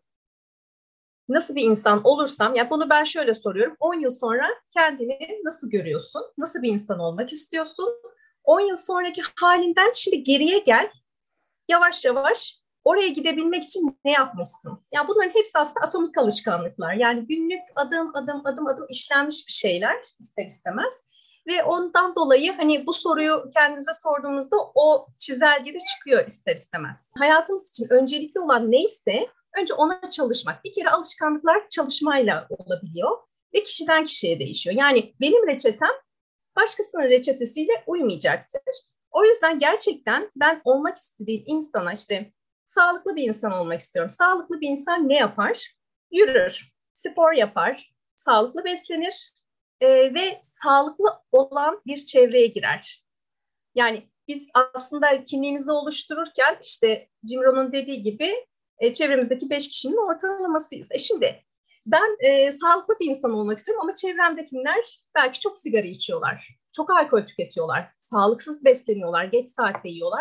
Nasıl bir insan olursam, ya bunu ben şöyle soruyorum. 10 yıl sonra kendini nasıl görüyorsun? Nasıl bir insan olmak istiyorsun? 10 yıl sonraki halinden şimdi geriye gel. Yavaş yavaş oraya gidebilmek için ne yapmışsın? Ya bunların hepsi aslında atomik alışkanlıklar. Yani günlük adım adım işlenmiş bir şeyler ister istemez. Ve ondan dolayı hani bu soruyu kendinize sorduğunuzda o çizelgede çıkıyor ister istemez. Hayatınız için öncelikli olan neyse önce ona çalışmak. Bir kere alışkanlıklar çalışmayla olabiliyor ve kişiden kişiye değişiyor. Yani benim reçetem başkasının reçetesiyle uymayacaktır. O yüzden gerçekten ben olmak istediğim insana, işte sağlıklı bir insan olmak istiyorum. Sağlıklı bir insan ne yapar? Yürür, spor yapar, sağlıklı beslenir ve sağlıklı olan bir çevreye girer. Yani biz aslında kimliğimizi oluştururken işte Jim Rohn'un dediği gibi çevremizdeki 5 kişinin ortalamasıyız. Şimdi ben sağlıklı bir insan olmak istiyorum ama çevremdekiler belki çok sigara içiyorlar, çok alkol tüketiyorlar, sağlıksız besleniyorlar, geç saatte yiyorlar.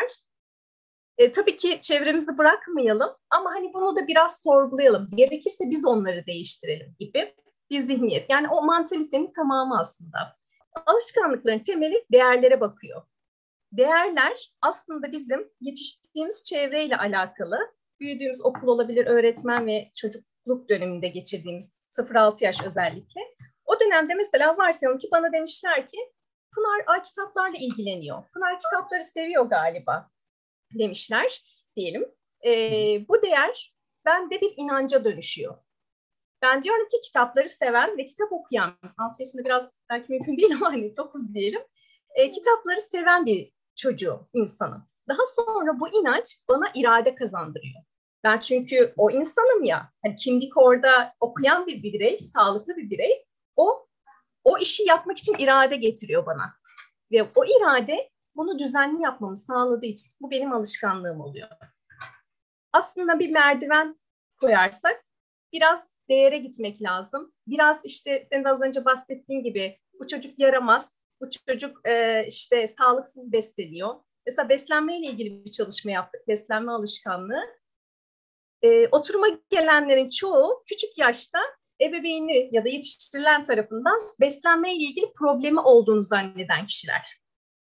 Tabii ki çevremizi bırakmayalım ama hani bunu da biraz sorgulayalım. Gerekirse biz onları değiştirelim gibi bir zihniyet. Yani o mantalitenin tamamı aslında. Alışkanlıkların temeli değerlere bakıyor. Değerler aslında bizim yetiştiğimiz çevreyle alakalı. Büyüdüğümüz okul olabilir, öğretmen ve çocukluk döneminde geçirdiğimiz 0-6 yaş özellikle. O dönemde mesela varsayalım ki bana demişler ki Pınar kitaplarla ilgileniyor. Pınar kitapları seviyor galiba demişler diyelim. Bu değer bende bir inanca dönüşüyor. Ben diyorum ki kitapları seven ve kitap okuyan, 6 yaşında biraz belki mümkün değil ama hani 9 diyelim, kitapları seven bir çocuğum, insanım. Daha sonra bu inanç bana irade kazandırıyor. Ben çünkü o insanım ya, hani kimlik orada okuyan bir birey, sağlıklı bir birey, o işi yapmak için irade getiriyor bana. Ve o irade bunu düzenli yapmamı sağladığı için bu benim alışkanlığım oluyor. Aslında bir merdiven koyarsak biraz değere gitmek lazım. Biraz işte senin de az önce bahsettiğin gibi bu çocuk yaramaz, bu çocuk işte sağlıksız besleniyor. Mesela beslenmeyle ilgili bir çalışma yaptık, beslenme alışkanlığı. Oturuma gelenlerin çoğu küçük yaşta ebeveyni ya da yetiştirilen tarafından beslenmeyle ilgili problemi olduğunu zanneden kişiler.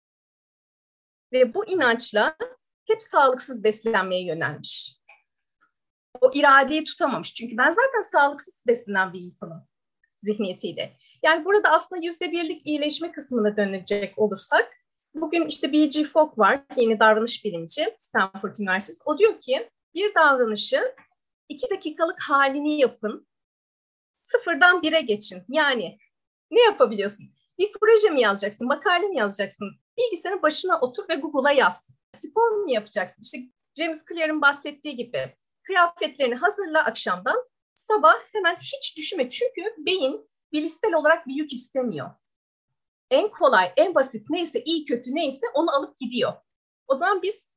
Ve bu inançla hep sağlıksız beslenmeye yönelmiş. O iradeyi tutamamış. Çünkü ben zaten sağlıksız beslenen bir insanım zihniyetiyle. Yani burada aslında %1'lik iyileşme kısmına dönecek olursak, bugün işte B.G. Fogg var, yeni davranış bilimci, Stanford Üniversitesi. O diyor ki bir davranışı 2 dakikalık halini yapın, 0'dan 1'e geçin. Yani ne yapabiliyorsun? Bir proje mi yazacaksın, makale mi yazacaksın? Bilgisayarın başına otur ve Google'a yaz. Spor mu yapacaksın? İşte James Clear'ın bahsettiği gibi kıyafetlerini hazırla akşamdan, sabah hemen hiç düşünme. Çünkü beyin bilişsel olarak bir yük istemiyor. En kolay, en basit neyse, iyi kötü neyse onu alıp gidiyor. O zaman biz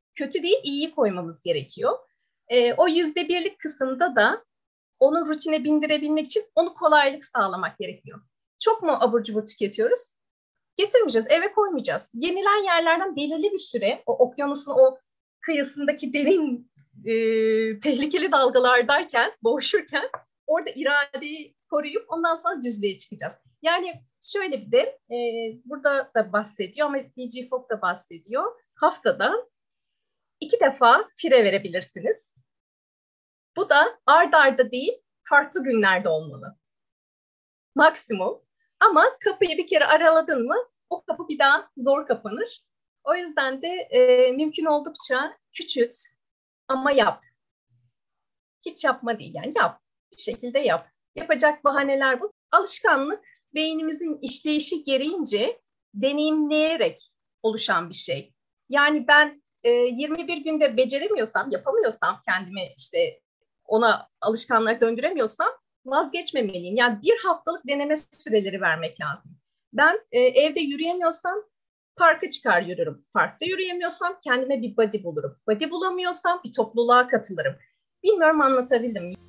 kötü değil, iyiyi koymamız gerekiyor. O %1'lik kısımda da onu rutine bindirebilmek için onu kolaylık sağlamak gerekiyor. Çok mu abur cubur tüketiyoruz? Getirmeyeceğiz, eve koymayacağız. Yenilen yerlerden belirli bir süre o okyanusun o kıyısındaki derin tehlikeli dalgalardayken, boğuşurken orada iradeyi koruyup ondan sonra düzlüğe çıkacağız. Yani şöyle bir de burada da bahsediyor ama B.G. Fogg da bahsediyor. Haftada 2 defa fire verebilirsiniz. Bu da ard arda değil, farklı günlerde olmalı. Maksimum. Ama kapıyı bir kere araladın mı o kapı bir daha zor kapanır. O yüzden de mümkün oldukça küçült ama yap. Hiç yapma değil yani yap. Bir şekilde yap. Yapacak bahaneler bu. Alışkanlık beynimizin işleyişi gereğince deneyimleyerek oluşan bir şey. Yani ben 21 günde beceremiyorsam, yapamıyorsam kendimi işte ona alışkanlığa döndüremiyorsam vazgeçmemeliyim. Yani 1 haftalık deneme süreleri vermek lazım. Ben evde yürüyemiyorsam parka çıkar yürürüm. Parkta yürüyemiyorsam kendime bir body bulurum. Body bulamıyorsam bir topluluğa katılırım. Bilmiyorum anlatabildim mi?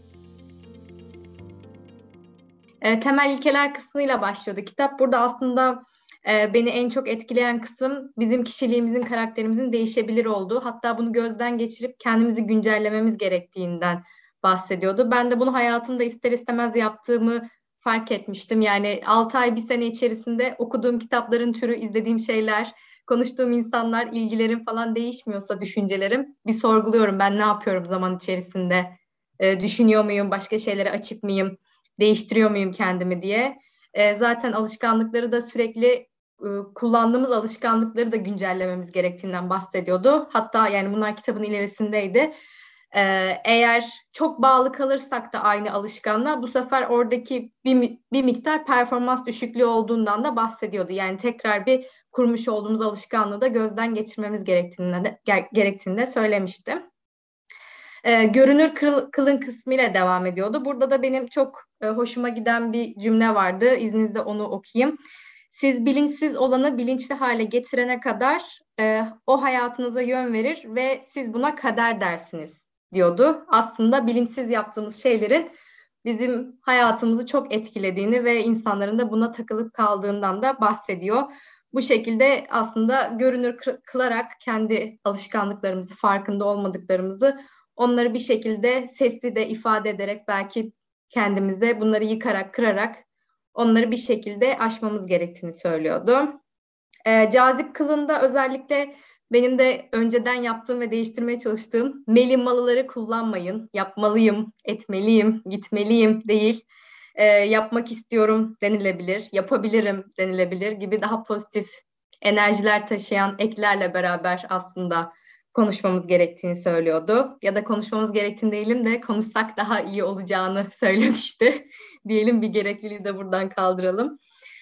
Temel ilkeler kısmıyla başlıyordu kitap. Burada aslında beni en çok etkileyen kısım bizim kişiliğimizin, karakterimizin değişebilir olduğu. Hatta bunu gözden geçirip kendimizi güncellememiz gerektiğinden bahsediyordu. Ben de bunu hayatımda ister istemez yaptığımı fark etmiştim. Yani 6 ay, 1 sene içerisinde okuduğum kitapların türü, izlediğim şeyler, konuştuğum insanlar, ilgilerim falan değişmiyorsa düşüncelerim, bir sorguluyorum. Ben ne yapıyorum zaman içerisinde? Düşünüyor muyum? Başka şeylere açık mıyım? Değiştiriyor muyum kendimi diye. Zaten alışkanlıkları da sürekli kullandığımız alışkanlıkları da güncellememiz gerektiğinden bahsediyordu. Hatta yani bunlar kitabın ilerisindeydi. Eğer çok bağlı kalırsak da aynı alışkanlığa bu sefer oradaki bir miktar performans düşüklüğü olduğundan da bahsediyordu. Yani tekrar bir kurmuş olduğumuz alışkanlığı da gözden geçirmemiz gerektiğini de söylemiştim. Görünür kılın kısmıyla devam ediyordu. Burada da benim çok hoşuma giden bir cümle vardı. İzninizle onu okuyayım. Siz bilinçsiz olanı bilinçli hale getirene kadar o hayatınıza yön verir ve siz buna kader dersiniz diyordu. Aslında bilinçsiz yaptığımız şeylerin bizim hayatımızı çok etkilediğini ve insanların da buna takılıp kaldığından da bahsediyor. Bu şekilde aslında görünür kılarak kendi alışkanlıklarımızı, farkında olmadıklarımızı onları bir şekilde sesli de ifade ederek belki kendimizde bunları yıkarak, kırarak onları bir şekilde aşmamız gerektiğini söylüyordu. Cazip kılında özellikle benim de önceden yaptığım ve değiştirmeye çalıştığım melimalıları kullanmayın. Yapmalıyım, etmeliyim, gitmeliyim değil. Yapmak istiyorum denilebilir, yapabilirim denilebilir gibi daha pozitif enerjiler taşıyan eklerle beraber aslında konuşmamız gerektiğini söylüyordu. Ya da konuşmamız gerektiğini değilim de konuşsak daha iyi olacağını söylemişti. Diyelim bir gerekliliği de buradan kaldıralım.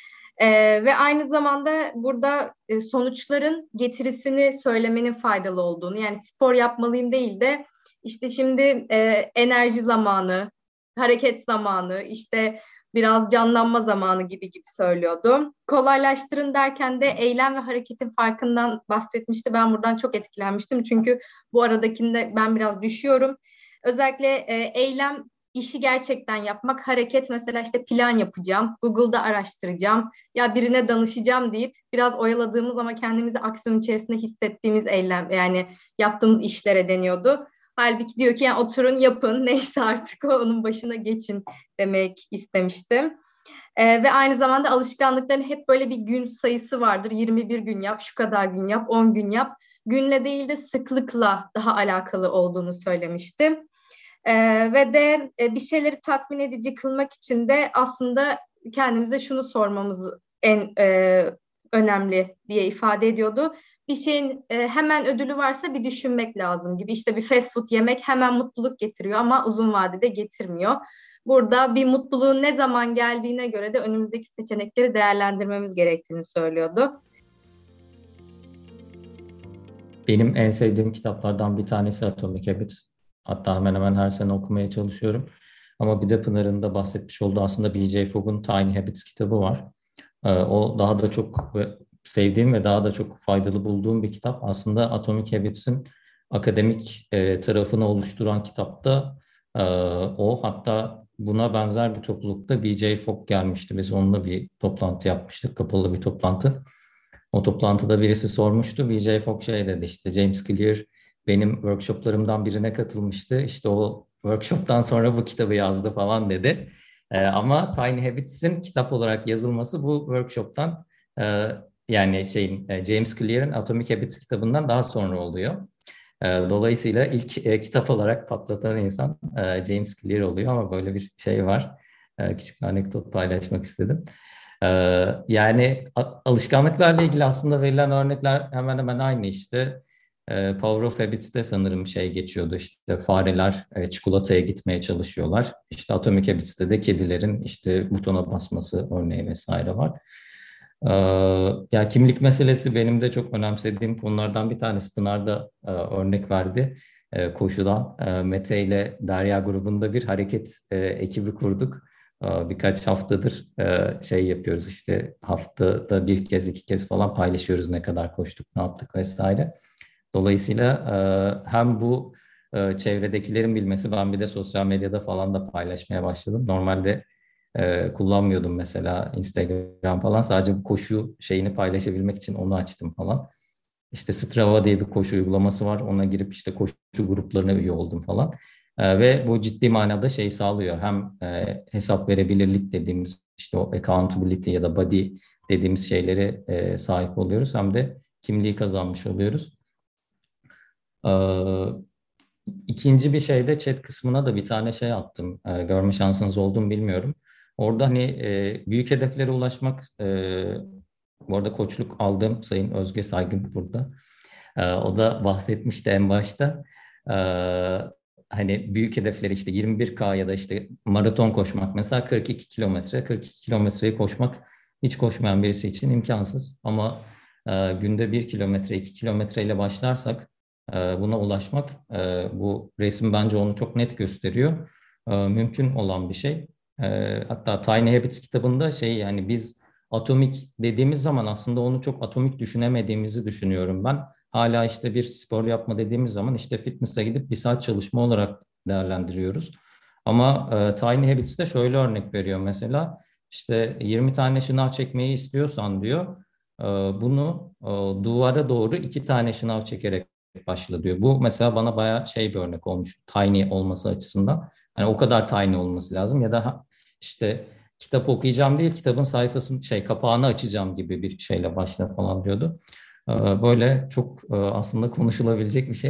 Ve aynı zamanda burada sonuçların getirisini söylemenin faydalı olduğunu, yani spor yapmalıyım değil de işte şimdi enerji zamanı, hareket zamanı, işte biraz canlanma zamanı gibi söylüyordu. Kolaylaştırın derken de eylem ve hareketin farkından bahsetmişti. Ben buradan çok etkilenmiştim. Çünkü bu aradakinde ben biraz düşüyorum. Özellikle eylem işi gerçekten yapmak, hareket mesela işte plan yapacağım, Google'da araştıracağım, ya birine danışacağım deyip biraz oyaladığımız ama kendimizi aksiyon içerisinde hissettiğimiz eylem, yani yaptığımız işlere deniyordu. Halbuki diyor ki yani oturun yapın, neyse artık onun başına geçin demek istemiştim. Ve aynı zamanda alışkanlıkların hep böyle bir gün sayısı vardır. 21 gün yap, şu kadar gün yap, 10 gün yap. Günle değil de sıklıkla daha alakalı olduğunu söylemiştim. Ve de bir şeyleri tatmin edici kılmak için de aslında kendimize şunu sormamız en önemli diye ifade ediyordu. Bir şeyin hemen ödülü varsa bir düşünmek lazım gibi. İşte bir fast food yemek hemen mutluluk getiriyor ama uzun vadede getirmiyor. Burada bir mutluluğun ne zaman geldiğine göre de önümüzdeki seçenekleri değerlendirmemiz gerektiğini söylüyordu. Benim en sevdiğim kitaplardan bir tanesi Atomic Habits. Hatta hemen hemen her sene okumaya çalışıyorum. Ama bir de Pınar'ın da bahsetmiş olduğu aslında B.J. Fogg'un Tiny Habits kitabı var. O daha da çok sevdiğim ve daha da çok faydalı bulduğum bir kitap. Aslında Atomic Habits'in akademik tarafını oluşturan kitapta o. Hatta buna benzer bir toplulukta B.J. Fogg gelmişti. Biz onunla bir toplantı yapmıştık, kapalı bir toplantı. O toplantıda birisi sormuştu. B.J. Fogg şey dedi, işte James Clear benim workshoplarımdan birine katılmıştı. İşte o workshoptan sonra bu kitabı yazdı falan dedi. Ama Tiny Habits'in kitap olarak yazılması bu workshoptan yani James Clear'in Atomic Habits kitabından daha sonra oluyor. Dolayısıyla ilk kitap olarak patlatan insan James Clear oluyor ama böyle bir şey var. Küçük bir anekdot paylaşmak istedim. Yani alışkanlıklarla ilgili aslında verilen örnekler hemen hemen aynı işte. Power of Habits'te sanırım şey geçiyordu, işte fareler çikolataya gitmeye çalışıyorlar. İşte Atomic Habits'te de kedilerin işte butona basması örneği vesaire var. Ya kimlik meselesi benim de çok önemsediğim konulardan bir tanesi. Pınar da örnek verdi koşudan. Mete ile Derya grubunda bir hareket ekibi kurduk. Birkaç haftadır şey yapıyoruz, işte haftada bir kez iki kez falan paylaşıyoruz ne kadar koştuk, ne yaptık vesaire. Dolayısıyla hem bu çevredekilerin bilmesi, ben bir de sosyal medyada falan da paylaşmaya başladım. Normalde kullanmıyordum mesela Instagram falan, sadece bu koşu şeyini paylaşabilmek için onu açtım falan. İşte Strava diye bir koşu uygulaması var, ona girip işte koşu gruplarına üye oldum falan. Ve bu ciddi manada şey sağlıyor, hem hesap verebilirlik dediğimiz işte o accountability ya da body dediğimiz şeylere sahip oluyoruz, hem de kimliği kazanmış oluyoruz. İkinci bir şeyde chat kısmına da bir tane şey attım. Görme şansınız oldu mu bilmiyorum. Orada hani büyük hedeflere ulaşmak, bu arada koçluk aldığım Sayın Özge Saygın burada. O da bahsetmişti en başta. Hani büyük hedefleri işte 21K ya da işte maraton koşmak mesela 42 kilometre. 42 kilometreyi koşmak hiç koşmayan birisi için imkansız. Ama günde 1 kilometre, 2 kilometre ile başlarsak buna ulaşmak, bu resim bence onu çok net gösteriyor. Mümkün olan bir şey. Hatta Tiny Habits kitabında şey, yani biz atomik dediğimiz zaman aslında onu çok atomik düşünemediğimizi düşünüyorum ben. Hala işte bir spor yapma dediğimiz zaman işte fitness'a gidip bir saat çalışma olarak değerlendiriyoruz. Ama Tiny Habits'te şöyle örnek veriyor mesela, işte 20 tane şınav çekmeyi istiyorsan diyor, bunu duvara doğru 2 tane şınav çekerek başla diyor. Bu mesela bana bayağı şey bir örnek olmuş, tiny olması açısından. Hani o kadar tiny olması lazım ya da işte kitap okuyacağım değil, kitabın sayfasını kapağını açacağım gibi bir şeyle başla falan diyordu. Böyle çok aslında konuşulabilecek bir şey.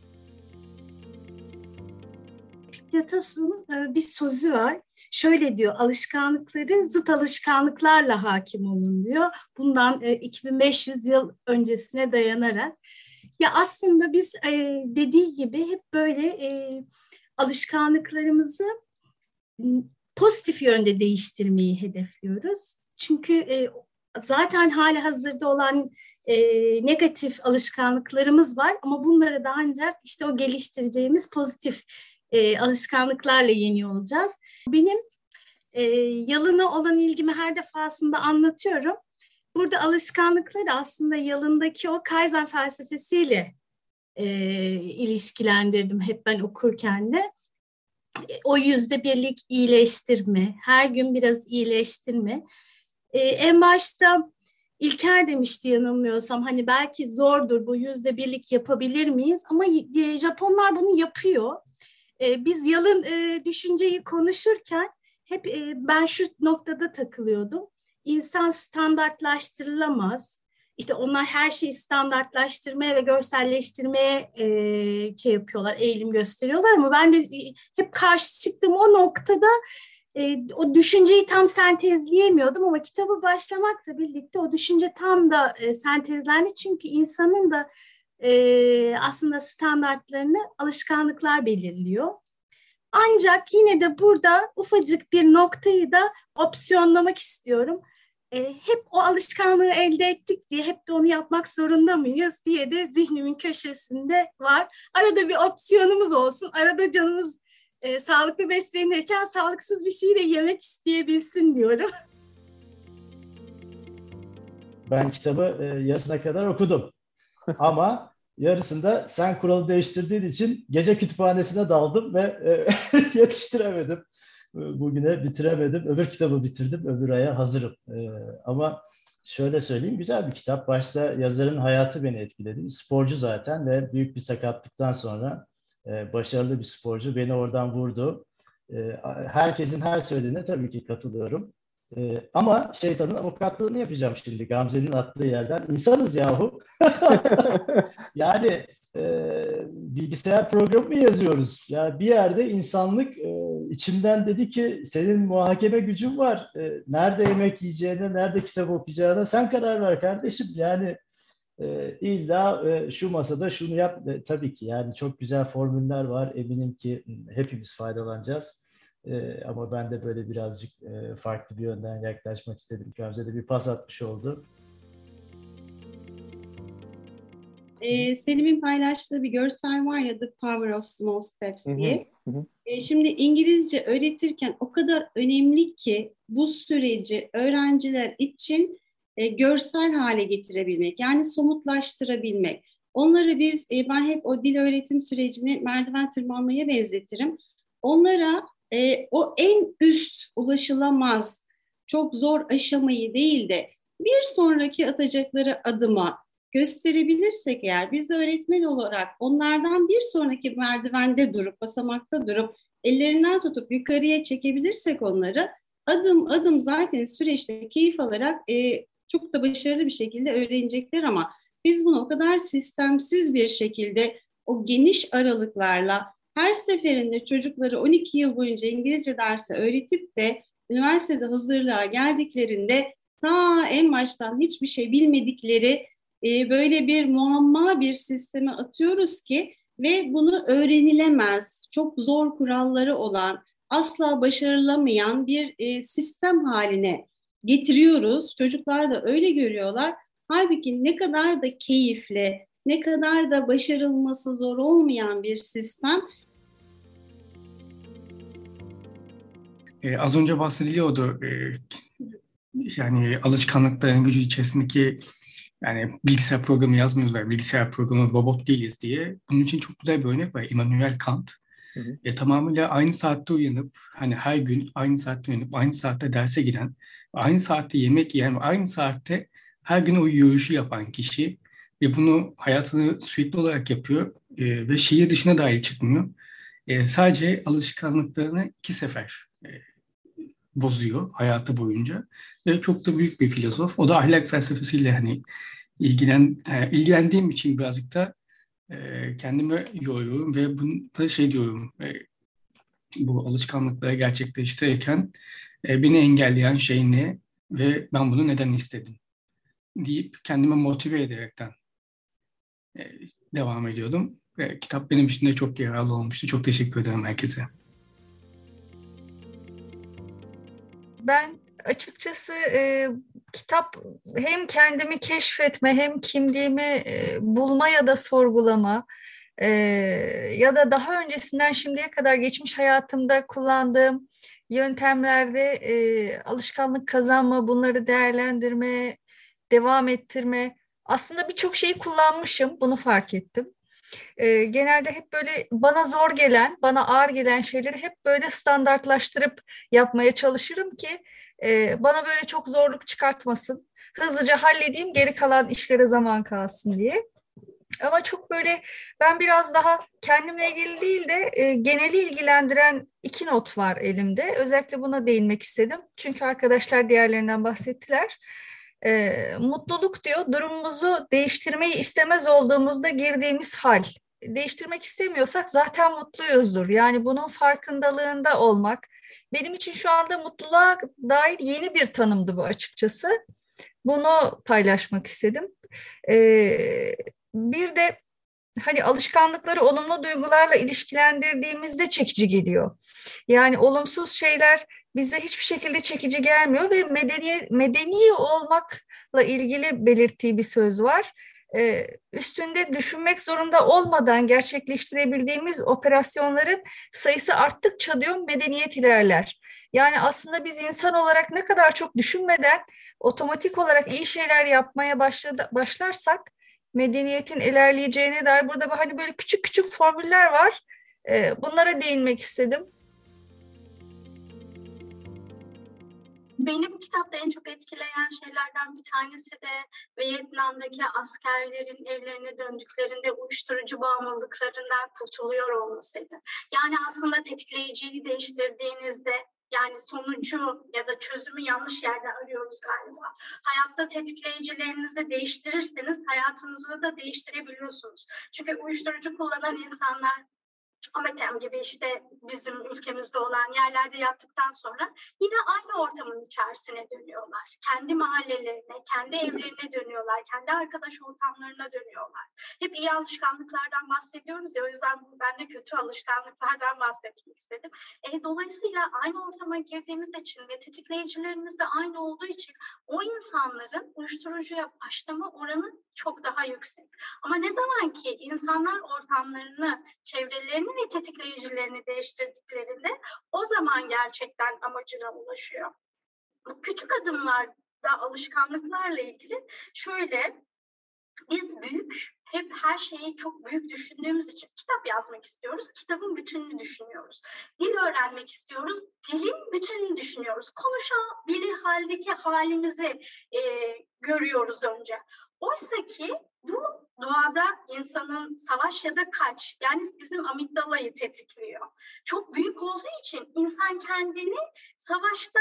Epiktetos'un bir sözü var. Şöyle diyor, alışkanlıkları zıt alışkanlıklarla hakim olun diyor. Bundan 2500 yıl öncesine dayanarak. Ya aslında biz dediği gibi hep böyle alışkanlıklarımızı pozitif yönde değiştirmeyi hedefliyoruz. Çünkü zaten halihazırda olan negatif alışkanlıklarımız var ama bunları da ancak işte o geliştireceğimiz pozitif alışkanlıklarla yeniyor olacağız. Benim yalına olan ilgimi her defasında anlatıyorum. Burada alışkanlıkları aslında yalındaki o Kaizen felsefesiyle ilişkilendirdim hep ben okurken de. O %1'lik iyileştirme, her gün biraz iyileştirme. En başta İlker demişti yanılmıyorsam, hani belki zordur, bu %1'lik yapabilir miyiz? Ama Japonlar bunu yapıyor. Biz yalın düşünceyi konuşurken hep ben şu noktada takılıyordum. İnsan standartlaştırılamaz. İşte onlar her şeyi standartlaştırmaya ve görselleştirmeye şey yapıyorlar, eğilim gösteriyorlar. Ama ben de hep karşı çıktım o noktada. O düşünceyi tam sentezleyemiyordum ama kitabı başlamakla birlikte o düşünce tam da sentezlendi. Çünkü insanın da aslında standartlarını alışkanlıklar belirliyor. Ancak yine de burada ufacık bir noktayı da opsiyonlamak istiyorum. Hep o alışkanlığı elde ettik diye hep de onu yapmak zorunda mıyız diye de zihnimin köşesinde var. Arada bir opsiyonumuz olsun, arada canımız sağlıklı beslenirken sağlıksız bir şey de yemek isteyebilsin diyorum. Ben kitabı yarısına kadar okudum. Ama yarısında sen kuralı değiştirdiğin için gece kütüphanesine daldım ve yetiştiremedim. Bugüne bitiremedim. Öbür kitabı bitirdim. Öbür aya hazırım. Ama şöyle söyleyeyim, güzel bir kitap. Başta yazarın hayatı beni etkiledi. Sporcu zaten ve büyük bir sakatlıktan sonra başarılı bir sporcu. Beni oradan vurdu. Herkesin her söylediğine tabii ki katılıyorum. Ama şeytanın avukatlığını yapacağım şimdi Gamze'nin attığı yerden. İnsanız yahu. Yani bilgisayar programı mı yazıyoruz? Ya bir yerde insanlık içimden dedi ki senin muhakeme gücün var. Nerede yemek yiyeceğine, nerede kitap okuyacağına sen karar ver kardeşim. Yani illa şu masada şunu yap. Tabii ki yani çok güzel formüller var. Eminim ki hepimiz faydalanacağız. Ama ben de böyle birazcık farklı bir yönden yaklaşmak istedim. Gamze de bir pas atmış oldu. Selim'in paylaştığı bir görsel var ya, The Power of Small Steps diye. Şimdi İngilizce öğretirken o kadar önemli ki bu süreci öğrenciler için görsel hale getirebilmek, yani somutlaştırabilmek. Onları ben hep o dil öğretim sürecini merdiven tırmanmaya benzetirim. Onlara o en üst ulaşılamaz, çok zor aşamayı değil de bir sonraki atacakları adıma gösterebilirsek eğer, biz de öğretmen olarak onlardan bir sonraki merdivende durup, basamakta durup, ellerinden tutup yukarıya çekebilirsek onları, adım adım zaten süreçte keyif alarak çok da başarılı bir şekilde öğrenecekler. Ama biz bunu o kadar sistemsiz bir şekilde, o geniş aralıklarla her seferinde çocukları 12 yıl boyunca İngilizce dersi öğretip de üniversitede hazırlığa geldiklerinde ta en baştan hiçbir şey bilmedikleri böyle bir muamma bir sisteme atıyoruz ki ve bunu öğrenilemez, çok zor kuralları olan, asla başarılamayan bir sistem haline getiriyoruz. Çocuklar da öyle görüyorlar. Halbuki ne kadar da keyifli, ne kadar da başarılması zor olmayan bir sistem. Az önce bahsediliyordu. Yani alışkanlıkların gücü içerisindeki, yani bilgisayar programı yazmıyoruz ve bilgisayar programı robot değiliz diye. Bunun için çok güzel bir örnek var. Immanuel Kant. Tamamıyla aynı saatte uyanıp, hani her gün aynı saatte uyanıp, aynı saatte derse giden, aynı saatte yemek yiyen, aynı saatte her gün o yürüyüşü yapan kişi ve bunu hayatını sürekli olarak yapıyor ve şehir dışına dahi çıkmıyor. Sadece alışkanlıklarını 2 sefer bozuyor hayatı boyunca ve çok da büyük bir filozof. O da ahlak felsefesiyle hani ilgilendiğim için birazcık da kendime yoruyorum ve bunda diyorum, bu alışkanlıkları gerçekleştirirken beni engelleyen şey ne ve ben bunu neden istedim deyip kendime motive ederekten devam ediyordum. Ve kitap benim için de çok yararlı olmuştu. Çok teşekkür ederim herkese. Ben açıkçası kitap hem kendimi keşfetme hem kimliğimi bulma ya da sorgulama ya da daha öncesinden şimdiye kadar geçmiş hayatımda kullandığım yöntemlerde alışkanlık kazanma, bunları değerlendirme, devam ettirme, aslında birçok şeyi kullanmışım, bunu fark ettim. Genelde hep böyle bana zor gelen, bana ağır gelen şeyleri hep böyle standartlaştırıp yapmaya çalışırım ki bana böyle çok zorluk çıkartmasın. Hızlıca halledeyim, geri kalan işlere zaman kalsın diye. Ama çok böyle ben biraz daha kendimle ilgili değil de geneli ilgilendiren 2 not var elimde. Özellikle buna değinmek istedim. Çünkü arkadaşlar diğerlerinden bahsettiler. Mutluluk diyor, durumumuzu değiştirmeyi istemez olduğumuzda girdiğimiz hal. Değiştirmek istemiyorsak zaten mutluyuzdur. Yani bunun farkındalığında olmak. Benim için şu anda mutluluğa dair yeni bir tanımdı bu açıkçası. Bunu paylaşmak istedim. Bir de hani alışkanlıkları olumlu duygularla ilişkilendirdiğimizde çekici geliyor. Yani olumsuz şeyler bize hiçbir şekilde çekici gelmiyor ve medeni olmakla ilgili belirttiği bir söz var. üstünde düşünmek zorunda olmadan gerçekleştirebildiğimiz operasyonların sayısı arttıkça diyorum medeniyet ilerler. Yani aslında biz insan olarak ne kadar çok düşünmeden otomatik olarak iyi şeyler yapmaya başlarsak medeniyetin ilerleyeceğine dair burada hani böyle küçük küçük formüller var. Bunlara değinmek istedim. Beni bu kitapta en çok etkileyen şeylerden bir tanesi de Vietnam'daki askerlerin evlerine döndüklerinde uyuşturucu bağımlılıklarından kurtuluyor olmasıydı. Yani aslında tetikleyiciyi değiştirdiğinizde, yani sonucu ya da çözümü yanlış yerde arıyoruz galiba. Hayatta tetikleyicilerinizi değiştirirseniz hayatınızı da değiştirebiliyorsunuz. Çünkü uyuşturucu kullanan insanlar Ametem gibi işte bizim ülkemizde olan yerlerde yattıktan sonra yine aynı ortamın içerisine dönüyorlar. Kendi mahallelerine, kendi evlerine dönüyorlar, kendi arkadaş ortamlarına dönüyorlar. Hep iyi alışkanlıklardan bahsediyoruz ya, o yüzden ben de kötü alışkanlıklardan bahsetmek istedim. Dolayısıyla aynı ortama girdiğimiz için ve tetikleyicilerimiz de aynı olduğu için o insanların uyuşturucuya başlama oranı çok daha yüksek. Ama ne zaman ki insanlar ortamlarını, çevrelerini ve tetikleyicilerini değiştirdiklerinde o zaman gerçekten amacına ulaşıyor. Bu küçük adımlarda alışkanlıklarla ilgili şöyle, biz hep her şeyi çok büyük düşündüğümüz için kitap yazmak istiyoruz, kitabın bütününü düşünüyoruz. Dil öğrenmek istiyoruz, dilin bütününü düşünüyoruz. Konuşabilir haldeki halimizi görüyoruz önce. Oysa ki bu doğada insanın savaş ya da kaç, yani bizim amigdalayı tetikliyor. Çok büyük olduğu için insan kendini savaşta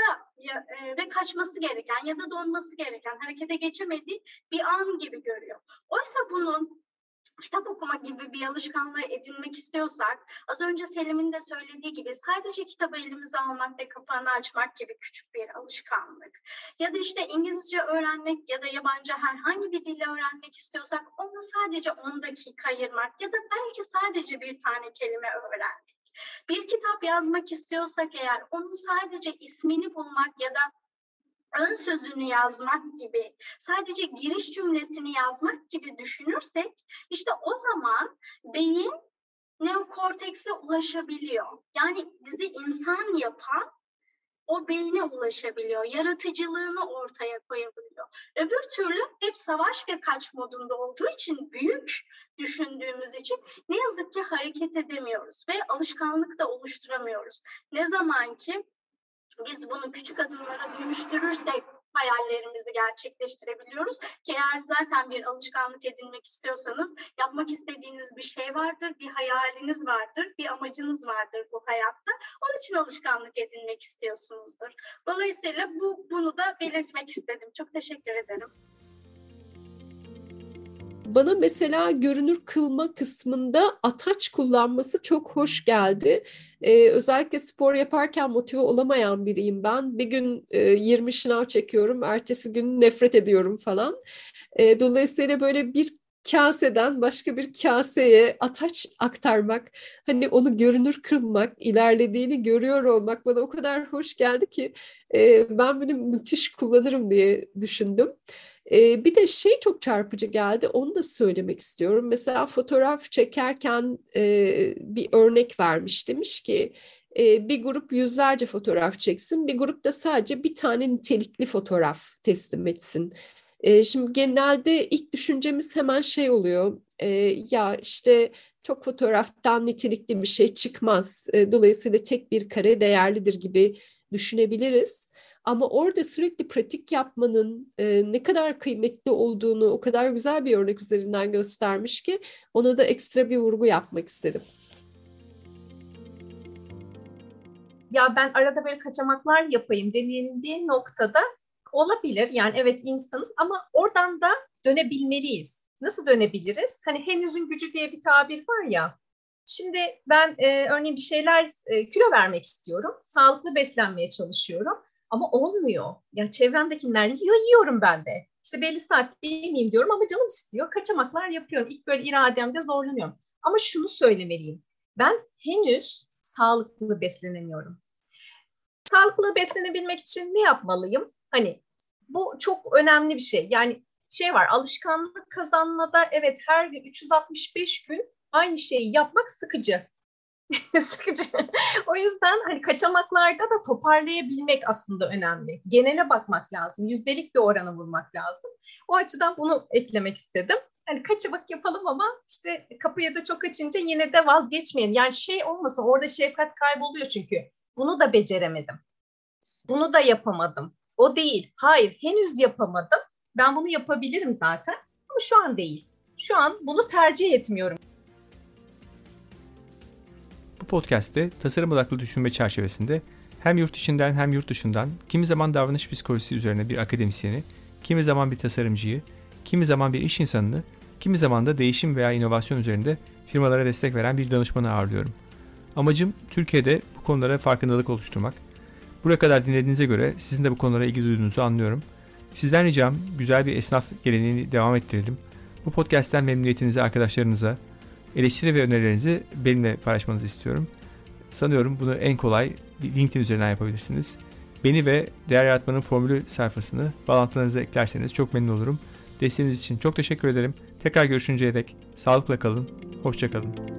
ve kaçması gereken ya da donması gereken, harekete geçemediği bir an gibi görüyor. Oysa bunun kitap okuma gibi bir alışkanlığı edinmek istiyorsak, az önce Selim'in de söylediği gibi sadece kitabı elimize almak ve kapağını açmak gibi küçük bir alışkanlık. Ya da işte İngilizce öğrenmek ya da yabancı herhangi bir dili öğrenmek istiyorsak onu sadece 10 dakika ayırmak ya da belki sadece bir tane kelime öğrenmek. Bir kitap yazmak istiyorsak eğer onun sadece ismini bulmak ya da ön sözünü yazmak gibi, sadece giriş cümlesini yazmak gibi düşünürsek, işte o zaman beyin neokortekse ulaşabiliyor. Yani bizi insan yapan o beyne ulaşabiliyor, yaratıcılığını ortaya koyabiliyor. Öbür türlü hep savaş ve kaç modunda olduğu için, büyük düşündüğümüz için ne yazık ki hareket edemiyoruz ve alışkanlık da oluşturamıyoruz. Ne zaman ki biz bunu küçük adımlara dönüştürürsek hayallerimizi gerçekleştirebiliyoruz. Ki eğer zaten bir alışkanlık edinmek istiyorsanız yapmak istediğiniz bir şey vardır, bir hayaliniz vardır, bir amacınız vardır bu hayatta. Onun için alışkanlık edinmek istiyorsunuzdur. Dolayısıyla bunu da belirtmek istedim. Çok teşekkür ederim. Bana mesela görünür kılma kısmında ataç kullanması çok hoş geldi. Özellikle spor yaparken motive olamayan biriyim ben. Bir gün 20 şınav çekiyorum, ertesi gün nefret ediyorum falan. Dolayısıyla böyle bir kaseden başka bir kaseye ataç aktarmak, hani onu görünür kılmak, ilerlediğini görüyor olmak bana o kadar hoş geldi ki ben bunu müthiş kullanırım diye düşündüm. Bir de çok çarpıcı geldi, onu da söylemek istiyorum. Mesela fotoğraf çekerken bir örnek vermiş, demiş ki bir grup yüzlerce fotoğraf çeksin, bir grup da sadece bir tane nitelikli fotoğraf teslim etsin. Şimdi genelde ilk düşüncemiz hemen oluyor, ya işte çok fotoğraftan nitelikli bir şey çıkmaz, dolayısıyla tek bir kare değerlidir gibi düşünebiliriz. Ama orada sürekli pratik yapmanın ne kadar kıymetli olduğunu o kadar güzel bir örnek üzerinden göstermiş ki ona da ekstra bir vurgu yapmak istedim. Ya ben arada böyle kaçamaklar yapayım denildiği noktada olabilir. Yani evet insanız ama oradan da dönebilmeliyiz. Nasıl dönebiliriz? Hani henüzün gücü diye bir tabir var ya. Şimdi ben örneğin bir şeyler kilo vermek istiyorum. Sağlıklı beslenmeye çalışıyorum. Ama olmuyor. Ya çevremdekiler yiyorum ben de. İşte belli saat yemeyeyim diyorum ama canım istiyor. Kaçamaklar yapıyorum. İlk böyle irademde zorlanıyorum. Ama şunu söylemeliyim. Ben henüz sağlıklı beslenemiyorum. Sağlıklı beslenebilmek için ne yapmalıyım? Hani bu çok önemli bir şey. Yani şey var, alışkanlık kazanmada evet her gün 365 gün aynı şeyi yapmak sıkıcı. Sıkıcı. O yüzden hani kaçamaklarda da toparlayabilmek aslında önemli. Genele bakmak lazım. Yüzdelik bir oranı vurmak lazım. O açıdan bunu eklemek istedim. Hani kaçamak yapalım ama işte kapıya da çok açınca yine de vazgeçmeyelim. Yani şey olmasın, orada şefkat kayboluyor çünkü. Bunu da beceremedim. Bunu da yapamadım. O değil. Hayır, henüz yapamadım. Ben bunu yapabilirim zaten ama şu an değil. Şu an bunu tercih etmiyorum. Bu podcast'te tasarım odaklı düşünme çerçevesinde hem yurt içinden hem yurt dışından kimi zaman davranış psikolojisi üzerine bir akademisyeni, kimi zaman bir tasarımcıyı, kimi zaman bir iş insanını, kimi zaman da değişim veya inovasyon üzerinde firmalara destek veren bir danışmanı ağırlıyorum. Amacım Türkiye'de bu konulara farkındalık oluşturmak. Buraya kadar dinlediğinize göre sizin de bu konulara ilgi duyduğunuzu anlıyorum. Sizden ricam güzel bir esnaf geleneğini devam ettirelim. Bu podcast'ten memnuniyetinizi arkadaşlarınıza, eleştiri ve önerilerinizi benimle paylaşmanızı istiyorum. Sanıyorum bunu en kolay LinkedIn üzerinden yapabilirsiniz. Beni ve Değer Yaratmanın Formülü sayfasını bağlantılarınıza eklerseniz çok memnun olurum. Desteğiniz için çok teşekkür ederim. Tekrar görüşünceye dek sağlıkla kalın, hoşça kalın.